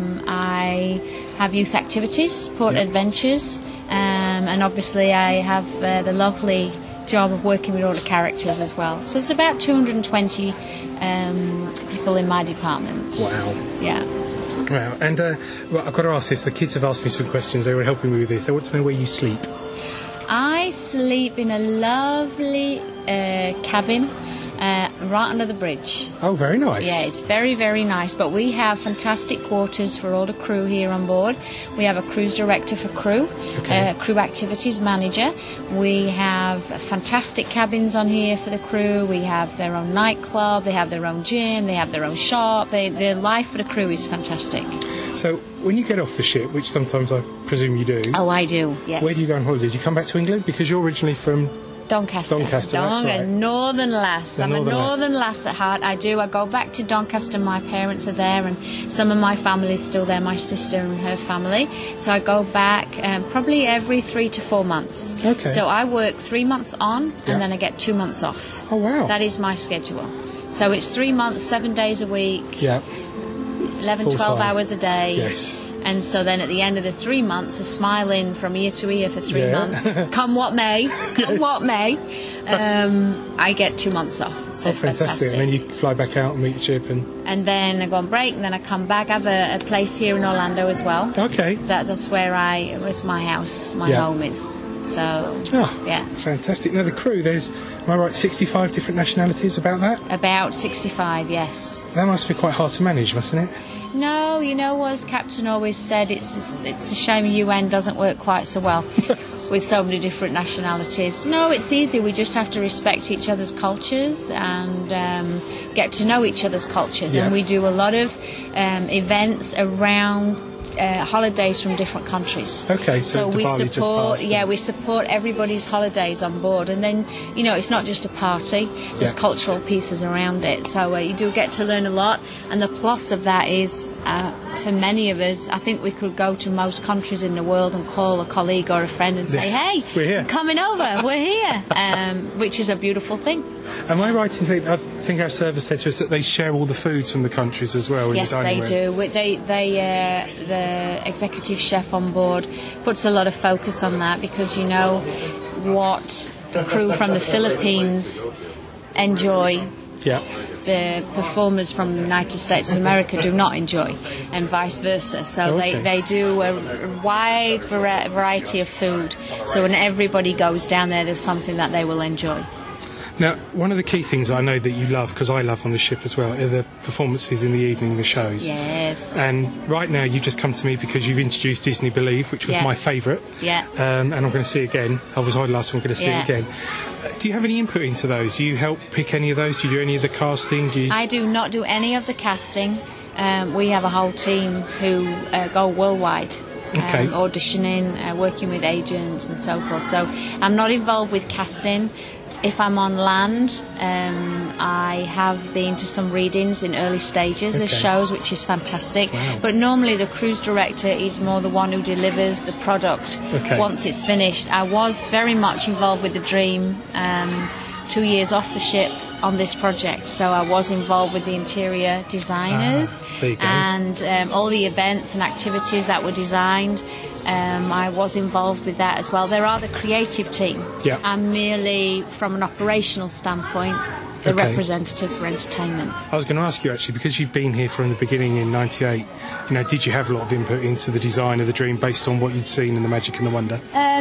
I have youth activities, port adventures, and obviously I have the lovely job of working with all the characters as well. So it's about 220 people in my department. Wow. Yeah. Wow. And well, I've got to ask this. The kids have asked me some questions. They were helping me with this. They want to know where you sleep. I sleep in a lovely cabin right under the bridge. Oh, very nice. Yeah, it's very, very nice. But we have fantastic quarters for all the crew here on board. We have a cruise director for crew, crew activities manager. We have fantastic cabins on here for the crew. We have their own nightclub. They have their own gym. They have their own shop. The life for the crew is fantastic. So when you get off the ship, which sometimes I presume you do... Oh, I do, yes. Where do you go on holiday? Do you come back to England? Because you're originally from... Doncaster, that's right. A northern lass. I'm a northern lass at heart. I go back to Doncaster. My parents are there, and some of my family is still there, my sister and her family. So I go back probably every 3 to 4 months. Okay. So I work 3 months on, and then I get 2 months off. Oh, wow. That is my schedule. So it's 3 months, 7 days a week, Yeah. 11, 12 hours a day. Yes. And so then at the end of the 3 months, a smiling from ear to ear for 3 months. Come what may, I get 2 months off. So it's fantastic. And then you fly back out and meet the ship and then I go on break, and then I come back. I have a place here in Orlando as well. Okay. That's where it was my house, my home is. So, yeah. Fantastic. Now, the crew, there's, am I right, 65 different nationalities, about that? About 65, yes. That must be quite hard to manage, mustn't it? No, you know, as Captain always said, it's a shame UN doesn't work quite so well with so many different nationalities. No, it's easy. We just have to respect each other's cultures and get to know each other's cultures. Yeah. And we do a lot of events around holidays from different countries. Okay, so we support. We support everybody's holidays on board, and then it's not just a party. There's cultural pieces around it. So you do get to learn a lot, and the plus of that is. For many of us, I think we could go to most countries in the world and call a colleague or a friend and say, "Hey, we're here. Coming over, we're here," which is a beautiful thing. Am I right in saying, I think our service said to us that they share all the foods from the countries as well? Yes, they do. The executive chef on board puts a lot of focus on that because what the crew from the Philippines enjoy. Yeah. The performers from the United States of America do not enjoy, and vice versa. So they do a wide variety of food. So when everybody goes down there's something that they will enjoy. Now, one of the key things I know that you love, because I love on the ship as well, are the performances in the evening, the shows. Yes. And right now you've just come to me because you've introduced Disney Believe, which was my favourite. Yeah. And I'm going to see it again. I was on last one, I'm going to see it again. Do you have any input into those? Do you help pick any of those? Do you do any of the casting? I do not do any of the casting. We have a whole team who go worldwide. Auditioning, working with agents and so forth. So I'm not involved with casting. If I'm on land, I have been to some readings in early stages of shows, which is fantastic. Wow. But normally the cruise director is more the one who delivers the product once it's finished. I was very much involved with the Dream 2 years off the ship on this project, so I was involved with the interior designers and all the events and activities that were designed. I was involved with that as well. There are the creative team. Yeah. I'm merely, from an operational standpoint, the representative for entertainment. I was going to ask you, actually, because you've been here from the beginning in '98, did you have a lot of input into the design of the Dream based on what you'd seen in The Magic and the Wonder?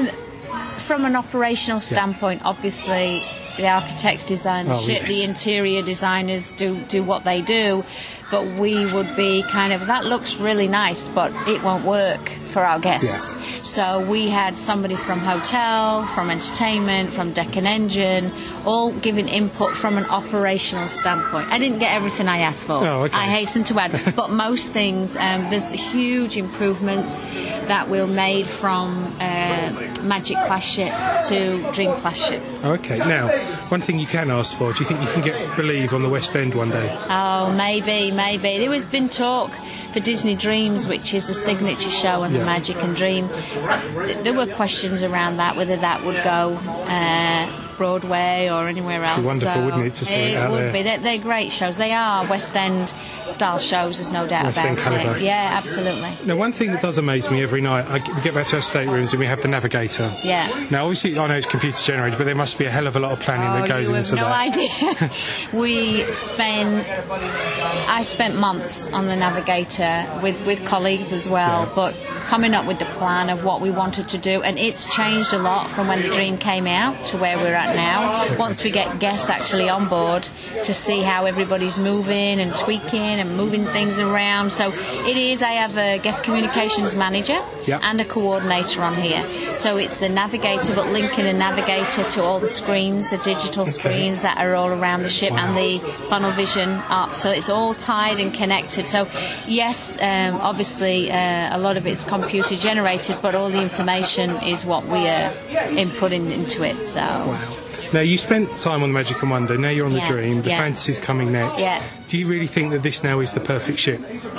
From an operational standpoint, obviously, the architects design the ship, the interior designers do what they do, but we would be kind of, that looks really nice, but it won't work for our guests. Yeah. So we had somebody from hotel, from entertainment, from deck and engine, all giving input from an operational standpoint. I didn't get everything I asked for. Oh, okay. I hasten to add, but most things, there's huge improvements that were made from Magic class ship to Dream class ship. Okay, now, one thing you can ask for, do you think you can get Believe on the West End one day? Oh, maybe. There has been talk for Disney Dreams, which is the signature show on the Magic and Dream. There were questions around that, whether that would go Broadway or anywhere else. It'd be wonderful, wouldn't it, to see it out would there? be. They're great shows. They are West End style shows, there's no doubt West End about calibre. it. Yeah, absolutely. Now, one thing that does amaze me every night, we get back to our staterooms and we have the Navigator. Yeah. Now, obviously, I know it's computer generated, but there must be a hell of a lot of planning that goes into that. You have no idea. I spent months on the Navigator with colleagues as well, but coming up with the plan of what we wanted to do, and it's changed a lot from when the Dream came out to where we're at now. Once we get guests actually on board to see how everybody's moving and tweaking and moving things around. So it is, I have a guest communications manager and a coordinator on here. So it's the Navigator, but linking the Navigator to all the screens, the digital screens that are all around the ship and the funnel vision up. So it's all tied and connected. So yes, obviously a lot of it's computer generated, but all the information is what we are inputting into it. So. Wow. Now, you spent time on the Magic and Wonder, now you're on the Dream, the Fantasy's coming next. Yeah. Do you really think that this now is the perfect ship?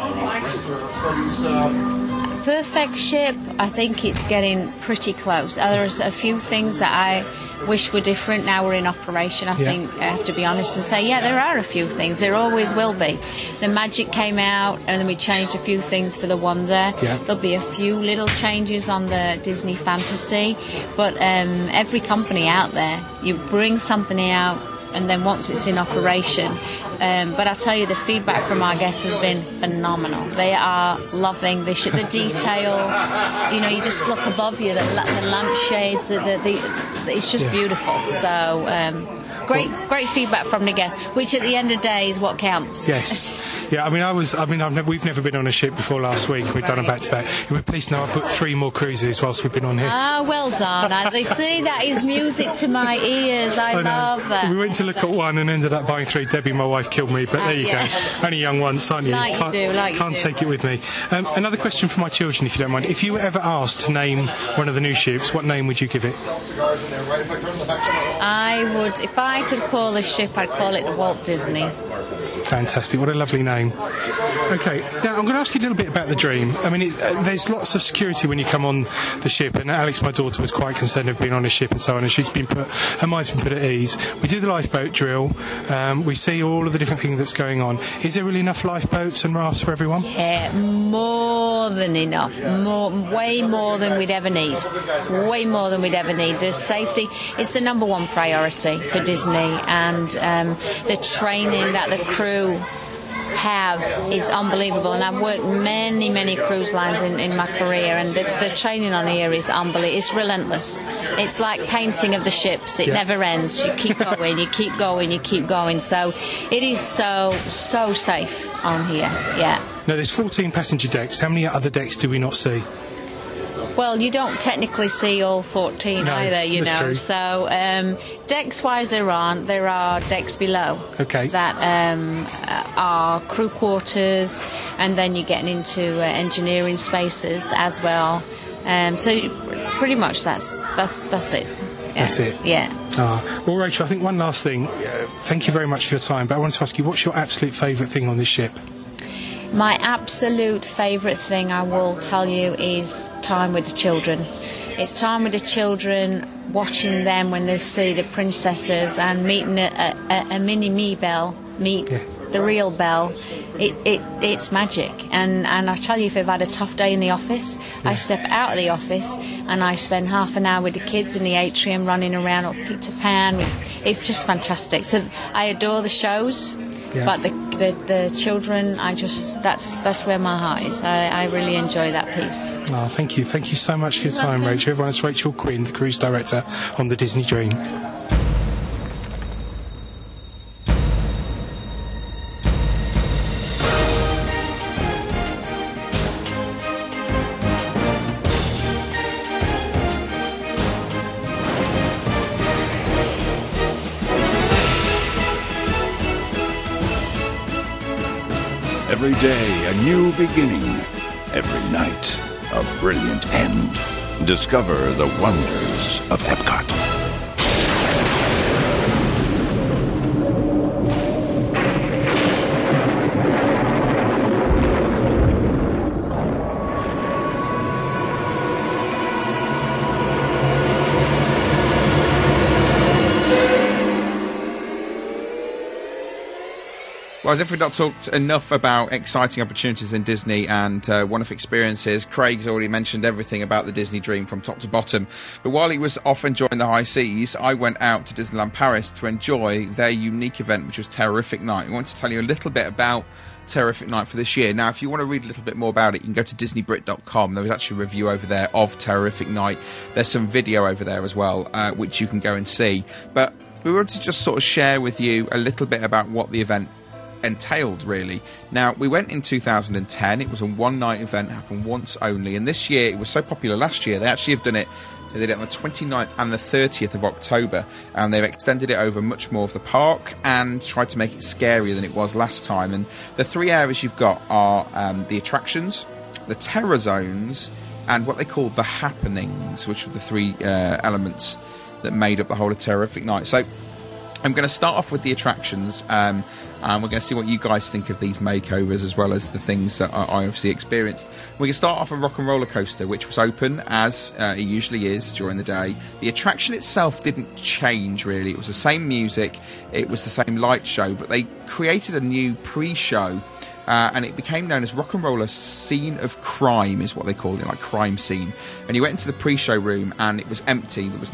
Perfect ship, I think it's getting pretty close. There's a few things that I wish were different now we're in operation. I think I have to be honest and say, there are a few things. There always will be. The Magic came out and then we changed a few things for the Wonder. There'll be a few little changes on the Disney Fantasy, but every company out there, you bring something out and then once it's in operation. But I tell you, the feedback from our guests has been phenomenal. They are loving the detail. You just look above you, the lampshades, it's just beautiful. So great feedback from the guests, which at the end of the day is what counts. Yes. Yeah, we've never been on a ship before last week. We've done a back-to-back. We're pleased now I put 3 more cruises whilst we've been on here. Ah, well done. See, that is music to my ears. I love that. We went to look at one and ended up buying 3. Debbie, my wife, killed me, but there you go. Only young once, aren't you? Can't take it with me. Another question for my children, if you don't mind. If you were ever asked to name one of the new ships, what name would you give it? I would, if I could call a ship, I'd call it the Walt Disney. Fantastic, what a lovely name. Okay, now I'm going to ask you a little bit about the Dream. There's lots of security when you come on the ship, and Alex, my daughter, was quite concerned of being on a ship and so on, and her mind's been put at ease. We do the lifeboat drill, we see all of the different things that's going on. Is there really enough lifeboats and rafts for everyone? Yeah, more than enough. Way more than we'd ever need. Way more than we'd ever need. There's safety. It's the number one priority for Disney, and the training that the crew have is unbelievable, and I've worked many cruise lines in my career, and the training on here is unbelievable. It's relentless. It's like painting of the ships. It never ends. You keep going, you keep going, you keep going. So it is so safe on here. Now there's 14 passenger decks. How many other decks do we not see? Well, you don't technically see all 14 either, True. So, decks-wise, there are decks below. Okay. That are crew quarters, and then you're getting into engineering spaces as well. So, pretty much that's it. Yeah. That's it? Yeah. Well, Rachel, I think one last thing. Thank you very much for your time, but I wanted to ask you, what's your absolute favourite thing on this ship? My absolute favourite thing, I will tell you, is time with the children. It's time with the children, watching them when they see the princesses and meeting a mini me Belle meet the real Belle, it's magic. And I tell you, if I've had a tough day in the office, I step out of the office and I spend half an hour with the kids in the atrium running around, or Peter Pan. It's just fantastic. So I adore the shows, but the children, that's where my heart is. I really enjoy that piece. Oh, thank you so much for your time, Rachel. Everyone, it's Rachel Quinn, the cruise director on the Disney Dream. Every day, a new beginning. Every night, a brilliant end. Discover the wonders of Epcot. Well, as if we've not talked enough about exciting opportunities in Disney and wonderful experiences, Craig's already mentioned everything about the Disney Dream from top to bottom. But while he was off enjoying the high seas, I went out to Disneyland Paris to enjoy their unique event, which was Terrific Night. I want to tell you a little bit about Terrific Night for this year. Now, if you want to read a little bit more about it, you can go to DisneyBrit.com. There was actually a review over there of Terrific Night. There's some video over there as well, which you can go and see. But we want to just sort of share with you a little bit about what the event entailed, really. Now, we went in 2010. It was a one-night event, happened once only, and this year it was so popular. Last year they actually have done it, they did it on the 29th and the 30th of October, and they've extended it over much more of the park and tried to make it scarier than it was last time. And the three areas you've got are the attractions, the terror zones, and what they call the happenings, which are the three elements that made up the whole of Terrific Night. So I'm going to start off with the attractions, and we're going to see what you guys think of these makeovers, as well as the things that I obviously experienced. We can start off with Rock and Roller Coaster, which was open, as it usually is during the day. The attraction itself didn't change, really. It was the same music, it was the same light show, but they created a new pre-show, and it became known as Rock and Roller Scene of Crime, is what they called it, like crime scene. And you went into the pre-show room, and it was empty. There was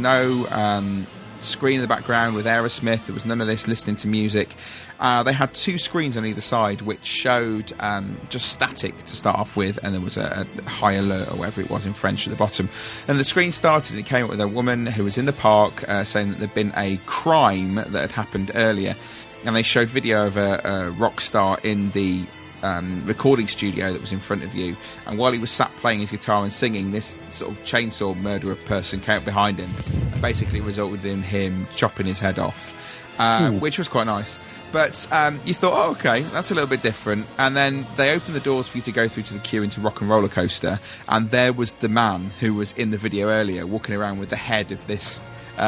no screen in the background with Aerosmith. There was none of this listening to music. They had two screens on either side which showed just static to start off with, and there was a high alert or whatever it was in French at the bottom. And the screen started and it came up with a woman who was in the park saying that there'd been a crime that had happened earlier, and they showed video of a rock star in the recording studio that was in front of you, and while he was sat playing his guitar and singing, this sort of chainsaw murderer person came up behind him and basically resulted in him chopping his head off, which was quite nice. But you thought, oh, okay, that's a little bit different. And then they opened the doors for you to go through to the queue into Rock and Roller Coaster, and there was the man who was in the video earlier walking around with the head of this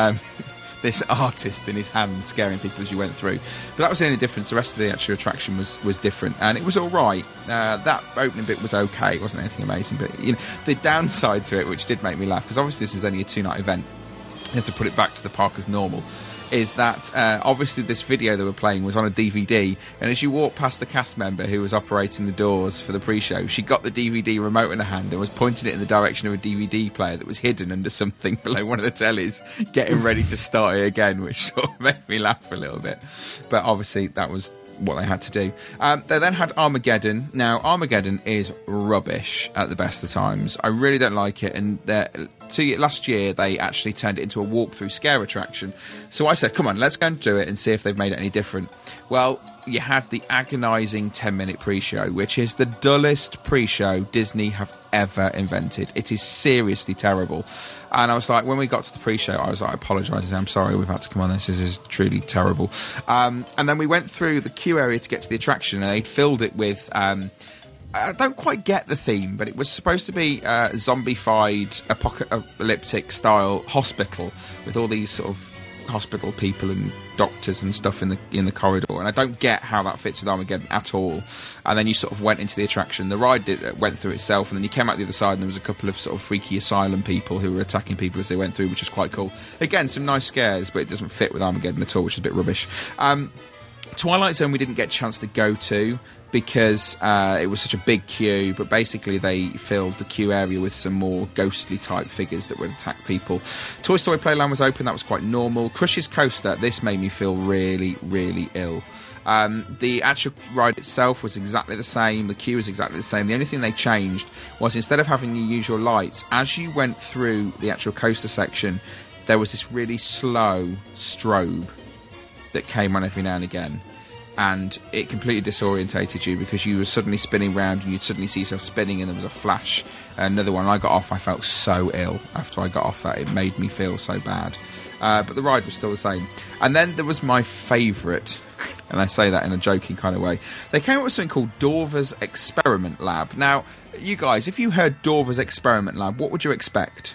this artist in his hand, scaring people as you went through. But that was the only difference. The rest of the actual attraction was different, and it was all right. That opening bit was okay. It wasn't anything amazing, but you know, the downside to it, which did make me laugh, because obviously this is only a 2-night event, you have to put it back to the park as normal, is that obviously this video they were playing was on a DVD, and as you walked past the cast member who was operating the doors for the pre-show, she got the DVD remote in her hand and was pointing it in the direction of a DVD player that was hidden under something below one of the tellies, getting ready to start it again, which sort of made me laugh a little bit. But obviously that was what they had to do. They then had Armageddon. Now, Armageddon is rubbish at the best of times. I really don't like it, and last year they actually turned it into a walk-through scare attraction. So I said, come on, let's go and do it and see if they've made it any different. Well, you had the agonising 10-minute pre-show, which is the dullest pre-show Disney have ever invented. It is seriously terrible. And I was like, when we got to the pre-show, I was like, I apologise, I'm sorry we've had to come on this is truly terrible. And then we went through the queue area to get to the attraction, and they'd filled it with I don't quite get the theme, but it was supposed to be a zombified apocalyptic style hospital with all these sort of hospital people and doctors and stuff in the corridor, and I don't get how that fits with Armageddon at all. And then you sort of went into the attraction, the ride went through itself, and then you came out the other side and there was a couple of sort of freaky asylum people who were attacking people as they went through, which was quite cool. Again, some nice scares, but it doesn't fit with Armageddon at all, which is a bit rubbish. Twilight Zone we didn't get a chance to go to because it was such a big queue, but basically they filled the queue area with some more ghostly type figures that would attack people. Toy Story Playland was open, that was quite normal. Crush's Coaster, this made me feel really, really ill. The actual ride itself was exactly the same, the queue was exactly the same. The only thing they changed was instead of having the usual lights, as you went through the actual coaster section, there was this really slow strobe that came on every now and again. And it completely disorientated you because you were suddenly spinning round and you'd suddenly see yourself spinning and there was a flash. Another one, I got off, I felt so ill after I got off that. It made me feel so bad. But the ride was still the same. And then there was my favourite, and I say that in a joking kind of way. They came up with something called Dorva's Experiment Lab. Now, you guys, if you heard Dorva's Experiment Lab, what would you expect?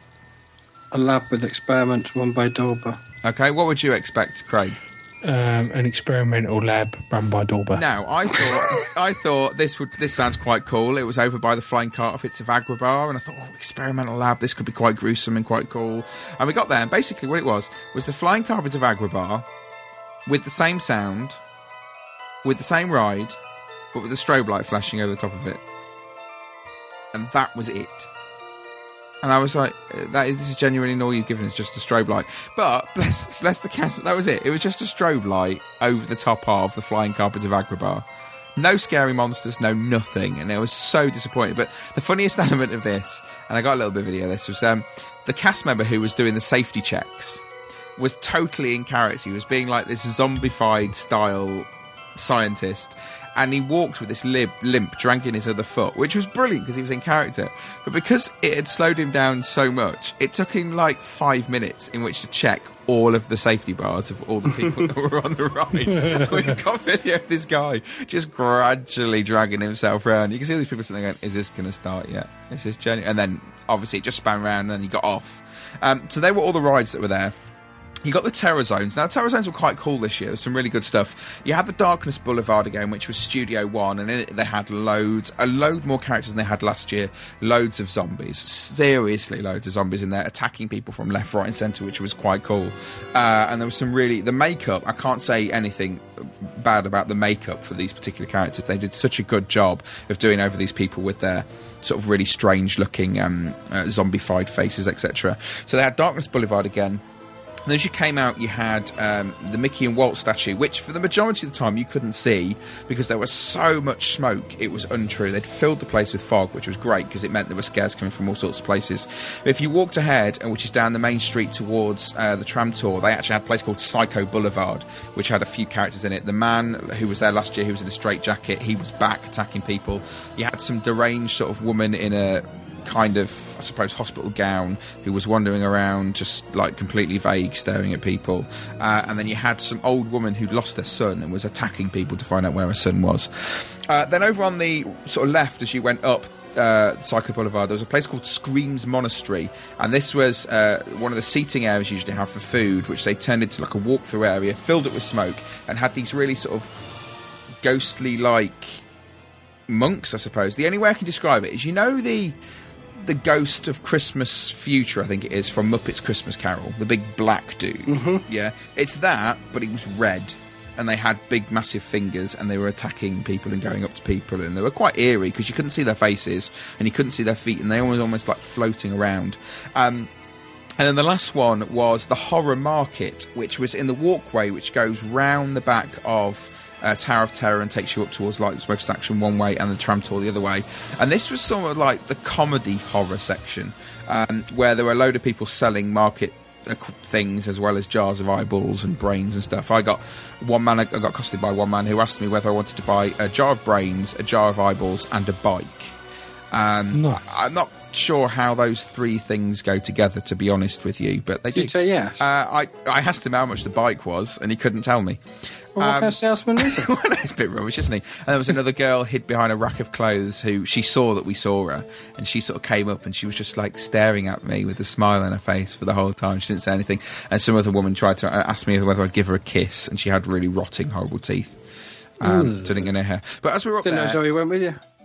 A lab with experiments run by Dorva. Okay, what would you expect, Craig? An experimental lab run by Dorva. Now, I thought this sounds quite cool. It was over by the flying carpets of Agrabah, and I thought, experimental lab, this could be quite gruesome and quite cool. And we got there, and basically what it was the flying carpets of Agrabah with the same sound, with the same ride, but with a strobe light flashing over the top of it. And that was it. And I was like, this is genuinely all you've given us, just a strobe light. But, bless the cast, that was it. It was just a strobe light over the top of the flying carpets of Agrabah. No scary monsters, no nothing. And it was so disappointing. But the funniest element of this, and I got a little bit of video of this, was the cast member who was doing the safety checks was totally in character. He was being like this zombified style scientist. And he walked with this limp, dragging his other foot, which was brilliant because he was in character. But because it had slowed him down so much, it took him like 5 minutes in which to check all of the safety bars of all the people that were on the ride. We got video of this guy just gradually dragging himself around. You can see all these people sitting there going, is this going to start yet? Is this genuine? And then, obviously, it just span around and then he got off. So they were all the rides that were there. You got the Terror Zones. Now, Terror Zones were quite cool this year. There's some really good stuff. You had the Darkness Boulevard again, which was Studio One, and in it they had a load more characters than they had last year. Loads of zombies. Seriously, loads of zombies in there, attacking people from left, right, and centre, which was quite cool. And there was some really... The makeup, I can't say anything bad about the makeup for these particular characters. They did such a good job of doing over these people with their sort of really strange-looking zombified faces, etc. So they had Darkness Boulevard again. And as you came out, you had the Mickey and Walt statue, which for the majority of the time you couldn't see because there was so much smoke, it was untrue. They'd filled the place with fog, which was great because it meant there were scares coming from all sorts of places. But if you walked ahead, which is down the main street towards the tram tour, they actually had a place called Psycho Boulevard, which had a few characters in it. The man who was there last year, who was in a straitjacket, he was back attacking people. You had some deranged sort of woman in a kind of, I suppose, hospital gown who was wandering around just like completely vague, staring at people, and then you had some old woman who'd lost her son and was attacking people to find out where her son was. Then over on the sort of left as you went up Psycho Boulevard, there was a place called Screams Monastery, and this was one of the seating areas you usually have for food, which they turned into like a walk-through area, filled it with smoke, and had these really sort of ghostly like monks, I suppose. The only way I can describe it is, you know, the Ghost of Christmas Future, I think it is, from Muppets Christmas Carol, the big black dude. Mm-hmm. Yeah, it's that, but it was red, and they had big massive fingers, and they were attacking people and going up to people, and they were quite eerie because you couldn't see their faces and you couldn't see their feet, and they were almost like floating around. And then the last one was the Horror Market, which was in the walkway which goes round the back of Tower of Terror and takes you up towards like Smokers Action one way and the tram tour the other way. And this was sort of like the comedy horror section, where there were a load of people selling market things as well as jars of eyeballs and brains and stuff. I got accosted by one man who asked me whether I wanted to buy a jar of brains, a jar of eyeballs and a bike. No. I'm not sure how those three things go together, to be honest with you, but they do. Did you say yes? I asked him how much the bike was and he couldn't tell me. Well, what kind of salesman is it? Well, it's a bit rubbish, isn't he? And there was another girl hid behind a rack of clothes who she saw that we saw her, and she sort of came up and she was just like staring at me with a smile on her face for the whole time. She didn't say anything. And some other woman tried to ask me whether I'd give her a kiss, and she had really rotting, horrible teeth. So I didn't get her hair. But as we were up Didn't know Zoe went with you.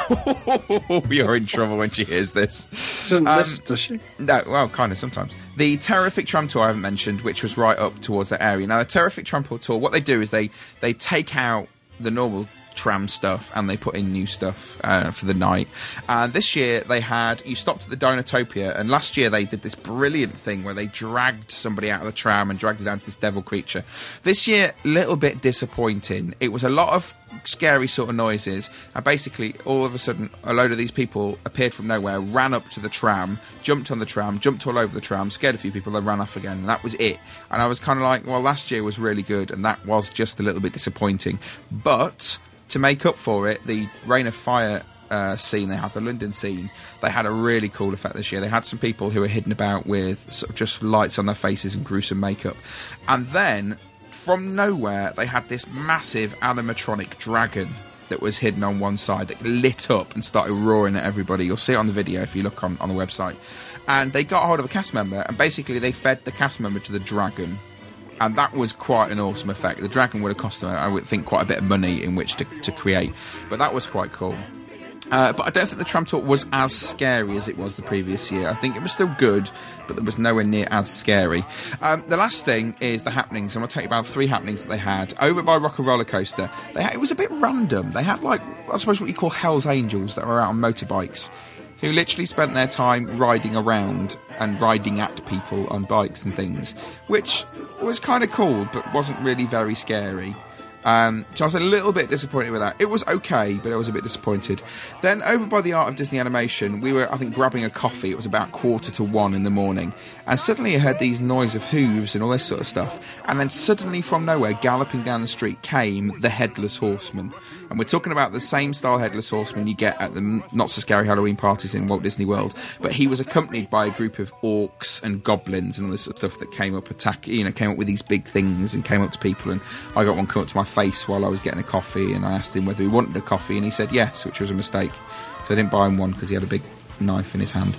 You're in trouble when she hears this. Doesn't listen, does she? No, well, kind of sometimes. The Terrific Tram Tour I haven't mentioned, which was right up towards that area. Now, the Terrific Tram Tour, what they do is they take out the normal tram stuff and they put in new stuff for the night. And this year you stopped at the Dinotopia, and last year they did this brilliant thing where they dragged somebody out of the tram and dragged it down to this devil creature. This year, a little bit disappointing. It was a lot of scary sort of noises, and basically all of a sudden a load of these people appeared from nowhere, ran up to the tram, jumped on the tram, jumped all over the tram, scared a few people, then ran off again, and that was it. And I was kind of like, well, last year was really good and that was just a little bit disappointing. But to make up for it, the Rain of Fire scene they have, the London scene, they had a really cool effect this year. They had some people who were hidden about with sort of just lights on their faces and gruesome makeup, and then from nowhere they had this massive animatronic dragon that was hidden on one side that lit up and started roaring at everybody. You'll see it on the video if you look on the website. And they got hold of a cast member and basically they fed the cast member to the dragon. And that was quite an awesome effect. The dragon would have cost them, I would think, quite a bit of money in which to create. But that was quite cool. But I don't think the tram tour was as scary as it was the previous year. I think it was still good, but it was nowhere near as scary. The last thing is the happenings. I'm going to tell you about 3 happenings that they had. Over by Rock and Roller Coaster, it was a bit random. They had, like, I suppose what you call Hell's Angels that were out on motorbikes, who literally spent their time riding around and riding at people on bikes and things, which was kind of cool, but wasn't really very scary. So I was a little bit disappointed with that. It was okay, but I was a bit disappointed. Then over by the Art of Disney Animation, we were, I think, grabbing a coffee. It was about 1:45 in the morning. And suddenly I heard these noise of hooves and all this sort of stuff. And then suddenly from nowhere, galloping down the street, came the Headless Horseman. And we're talking about the same style Headless Horseman you get at the not-so-scary Halloween parties in Walt Disney World. But he was accompanied by a group of orcs and goblins and all this sort of stuff that came up came up with these big things and came up to people. And I got one come up to my face while I was getting a coffee, and I asked him whether he wanted a coffee, and he said yes, which was a mistake. So I didn't buy him one because he had a big knife in his hand.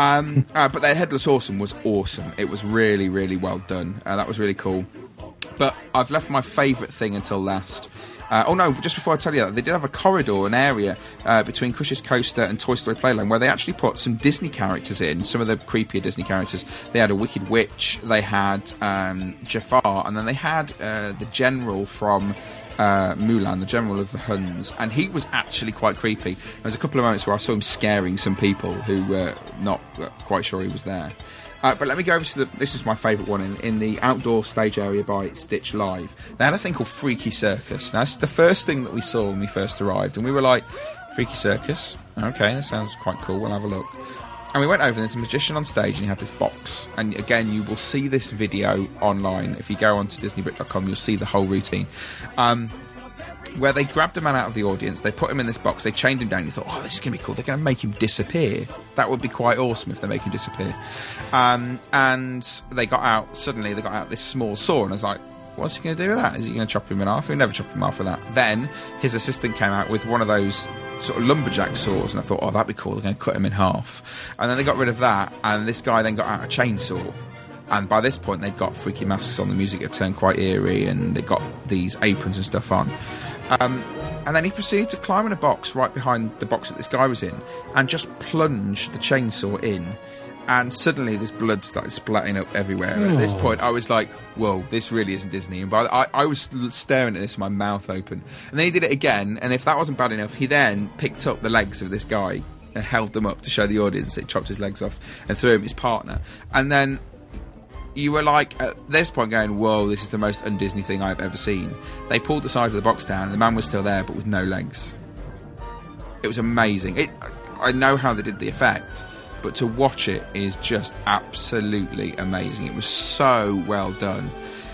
But their Headless Horseman was awesome. It was really, really well done. That was really cool. But I've left my favourite thing until last. Just before I tell you that, they did have a corridor, an area between Crush's Coaster and Toy Story Playland where they actually put some Disney characters in, some of the creepier Disney characters. They had a Wicked Witch, they had Jafar, and then they had the General from Mulan, the General of the Huns, and he was actually quite creepy. There was a couple of moments where I saw him scaring some people who were not quite sure he was there. But let me go over to this is my favourite one, in the outdoor stage area by Stitch Live. They had a thing called Freaky Circus. Now, this is the first thing that we saw when we first arrived, and we were like, Freaky Circus? Okay, that sounds quite cool, we'll have a look. And we went over, and there's a magician on stage, and he had this box. And again, you will see this video online. If you go onto DisneyBrick.com, you'll see the whole routine. Where they grabbed a man out of the audience, they put him in this box, they chained him down. You thought, oh, this is going to be cool. They're going to make him disappear. That would be quite awesome if they make him disappear. And they got out this small saw, and I was like, what's he going to do with that? Is he going to chop him in half? He'll never chop him off with that. Then his assistant came out with one of those sort of lumberjack saws, and I thought, oh, that'd be cool. They're going to cut him in half. And then they got rid of that, and this guy then got out a chainsaw. And by this point, they'd got freaky masks on, the music had turned quite eerie, and they got these aprons and stuff on. And then he proceeded to climb in a box right behind the box that this guy was in and just plunge the chainsaw in. And suddenly this blood started splatting up everywhere. And at this point, I was like, whoa, this really isn't Disney. And I was staring at this with my mouth open. And then he did it again, and if that wasn't bad enough, he then picked up the legs of this guy and held them up to show the audience that he chopped his legs off and threw him his partner. And then you were like, at this point, going, whoa, this is the most un-Disney thing I've ever seen. They pulled the side of the box down, and the man was still there, but with no legs. It was amazing. I know how they did the effect, but to watch it is just absolutely amazing. It was so well done.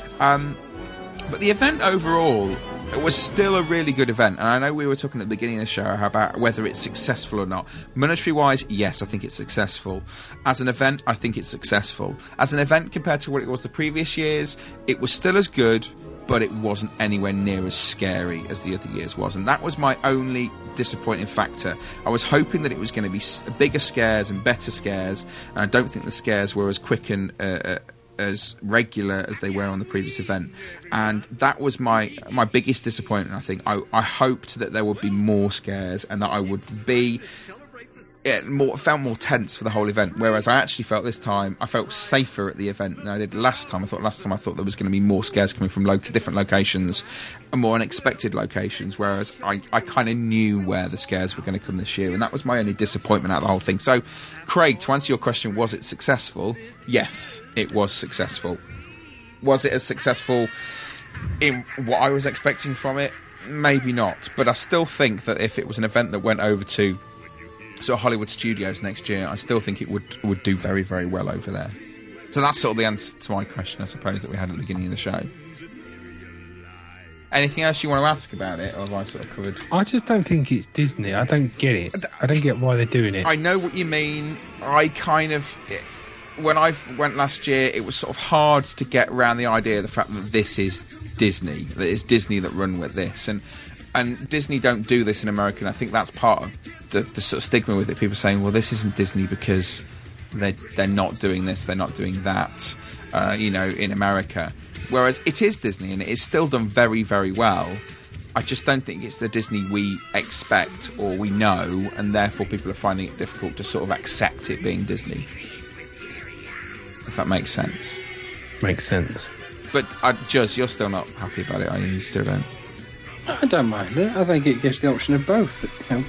But the event overall, it was still a really good event, and I know we were talking at the beginning of the show about whether it's successful or not. Monetary-wise, yes, I think it's successful. As an event, I think it's successful. As an event compared to what it was the previous years, it was still as good, but it wasn't anywhere near as scary as the other years was, and that was my only disappointing factor. I was hoping that it was going to be bigger scares and better scares, and I don't think the scares were as quick and as regular as they were on the previous event, and that was my biggest disappointment. I think I hoped that there would be more scares and that I would be felt more tense for the whole event, whereas I actually felt this time I felt safer at the event than I did last time. I thought there was going to be more scares coming from different locations and more unexpected locations, whereas I kind of knew where the scares were going to come this year, and that was my only disappointment out of the whole thing. So, Craig, to answer your question, was it successful? Yes, it was successful. Was it as successful in what I was expecting from it? Maybe not, but I still think that if it was an event that went over to sort of Hollywood Studios next year, I still think it would do very, very well over there. So that's sort of the answer to my question, I suppose, that we had at the beginning of the show. Anything else you want to ask about it, or have I sort of covered? I just don't think it's Disney. I don't get it. I don't get why they're doing it. I know what you mean. When I went last year, it was sort of hard to get around the idea of the fact that this is Disney, that it's Disney that run with this, and Disney don't do this in America, and I think that's part of the sort of stigma with it. People saying, well, this isn't Disney because they're not doing this, they're not doing that, in America. Whereas it is Disney, and it is still done very, very well. I just don't think it's the Disney we expect or we know, and therefore people are finding it difficult to sort of accept it being Disney. If that makes sense. Makes sense. But, Juz, you're still not happy about it, are you? You still don't? I don't mind it. I think it gives the option of both.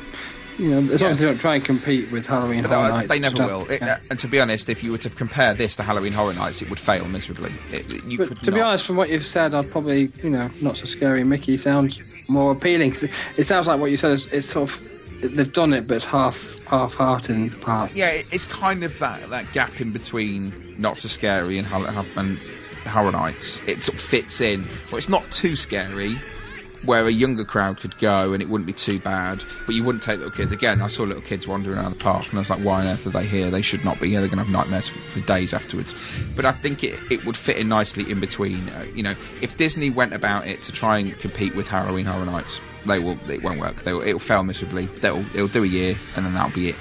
As long as they don't try and compete with Halloween Horror Nights. They never will. And to be honest, if you were to compare this to Halloween Horror Nights, it would fail miserably. To be honest, from what you've said, I'd probably, Not So Scary Mickey sounds more appealing. It sounds like what you said is it's sort of, they've done it, but it's half-hearted in parts. Yeah, it's kind of that gap in between Not So Scary and Horror Nights. It sort of fits in. Well, it's not too scary, where a younger crowd could go and it wouldn't be too bad, but you wouldn't take little kids. Again, I saw little kids wandering around the park and I was like, why on earth are they here? They should not be here. They're going to have nightmares for days afterwards. But I think it would fit in nicely in between. If Disney went about it to try and compete with Halloween Horror Nights, it won't work. It'll fail miserably. It'll do a year and then that'll be it.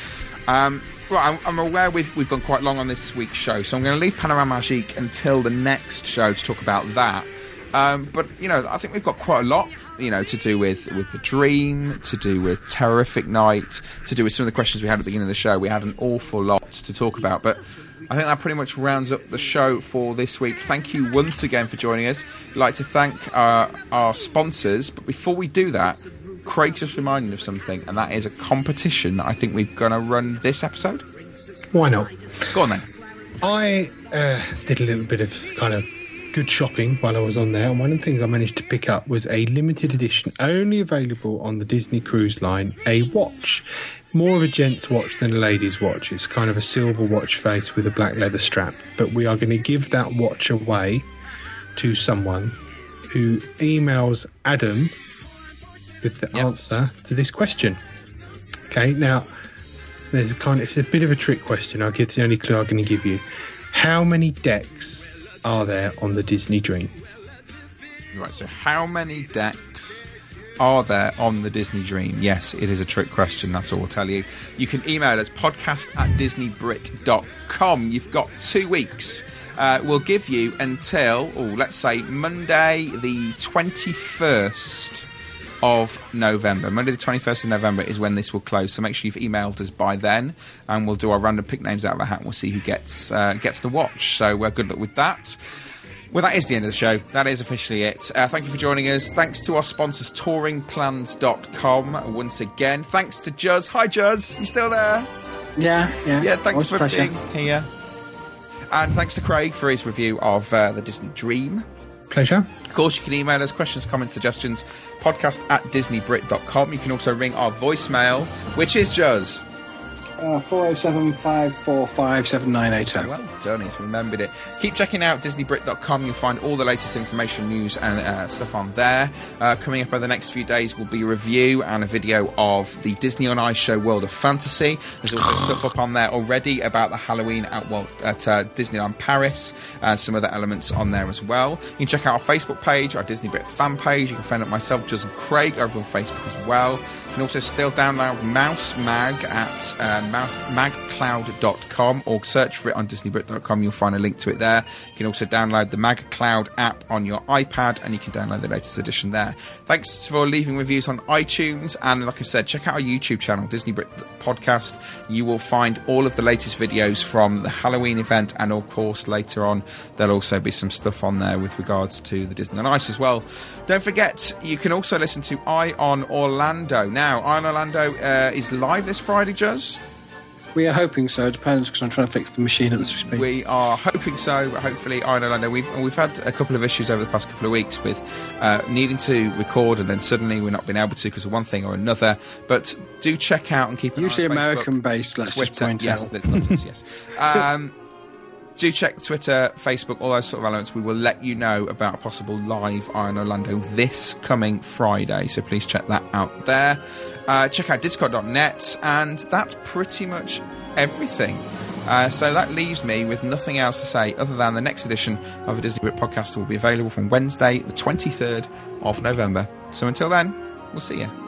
Right, I'm aware we've gone quite long on this week's show, so I'm going to leave Panorama Magique until the next show to talk about that. But, I think we've got quite a lot, to do with The Dream, to do with Terrific Night, to do with some of the questions we had at the beginning of the show. We had an awful lot to talk about, but I think that pretty much rounds up the show for this week. Thank you once again for joining us. I'd like to thank our sponsors, but before we do that, Craig just reminded me of something, and that is a competition I think we're going to run this episode. Why not? Go on then. I did a little bit of kind of good shopping while I was on there, and one of the things I managed to pick up was a limited edition, only available on the Disney Cruise Line, a watch. More of a gent's watch than a lady's watch. It's kind of a silver watch face with a black leather strap, but we are going to give that watch away to someone who emails Adam with the answer to this question. Okay, now it's a bit of a trick question. I'll give the only clue I'm going to give you. How many decks are there on the Disney Dream? Right, so how many decks are there on the Disney Dream? Yes, it is a trick question, that's all I'll tell you. You can email us podcast@disneybrit.com. You've got 2 weeks. We'll give you until, let's say Monday the 21st of November. Monday the 21st of November is when this will close, so make sure you've emailed us by then, and we'll do our random pick names out of a hat and we'll see who gets the watch. So good luck with that. Well, that is the end of the show. That is officially it. Thank you for joining us. Thanks to our sponsors, touringplans.com, once again. Thanks to Juz. Hi, Juz. You still there? Yeah, thanks for being here. And thanks to Craig for his review of the Disney Dream. Pleasure. Of course, you can email us questions, comments, suggestions, podcast@disneybrit.com. You can also ring our voicemail, which is Juz. 407-545-7980. Well done, he's remembered it. Keep checking out DisneyBrit.com. You'll find all the latest information, news and stuff on there. Coming up over the next few days will be a review and a video of the Disney on Ice show World of Fantasy. There's also stuff up on there already about the Halloween at Disneyland Paris, some other elements on there as well. You can check out our Facebook page, our Disney Brit fan page. You can find out myself, Juz and Craig over on Facebook as well. You can also still download Mouse Mag at magcloud.com, or search for it on disneybrit.com. You'll find a link to it there. You can also download the Mag Cloud app on your iPad, and you can download the latest edition there. Thanks for leaving reviews on iTunes, and like I said, check out our YouTube channel, Disney Brit Podcast. You will find all of the latest videos from the Halloween event, and of course later on there'll also be some stuff on there with regards to the Disney on Ice as well. Don't forget, you can also listen to Eye on Orlando. Now, Eye on Orlando is live this Friday, Juz? We are hoping so. It depends, because I'm trying to fix the machine at this speed. We are hoping so, but hopefully Eye on Orlando. We've had a couple of issues over the past couple of weeks with needing to record, and then suddenly we're not being able to because of one thing or another. But do check out and keep an usually eye on American-based, let's Twitter, just point yes, out. there's lots of yes. Do check Twitter, Facebook, all those sort of elements. We will let you know about a possible live Eye on Orlando this coming Friday, so please check that out there. Check out discord.net, and that's pretty much everything. So that leaves me with nothing else to say other than the next edition of the Disney Brit Podcast will be available from Wednesday, the 23rd of November. So until then, we'll see you.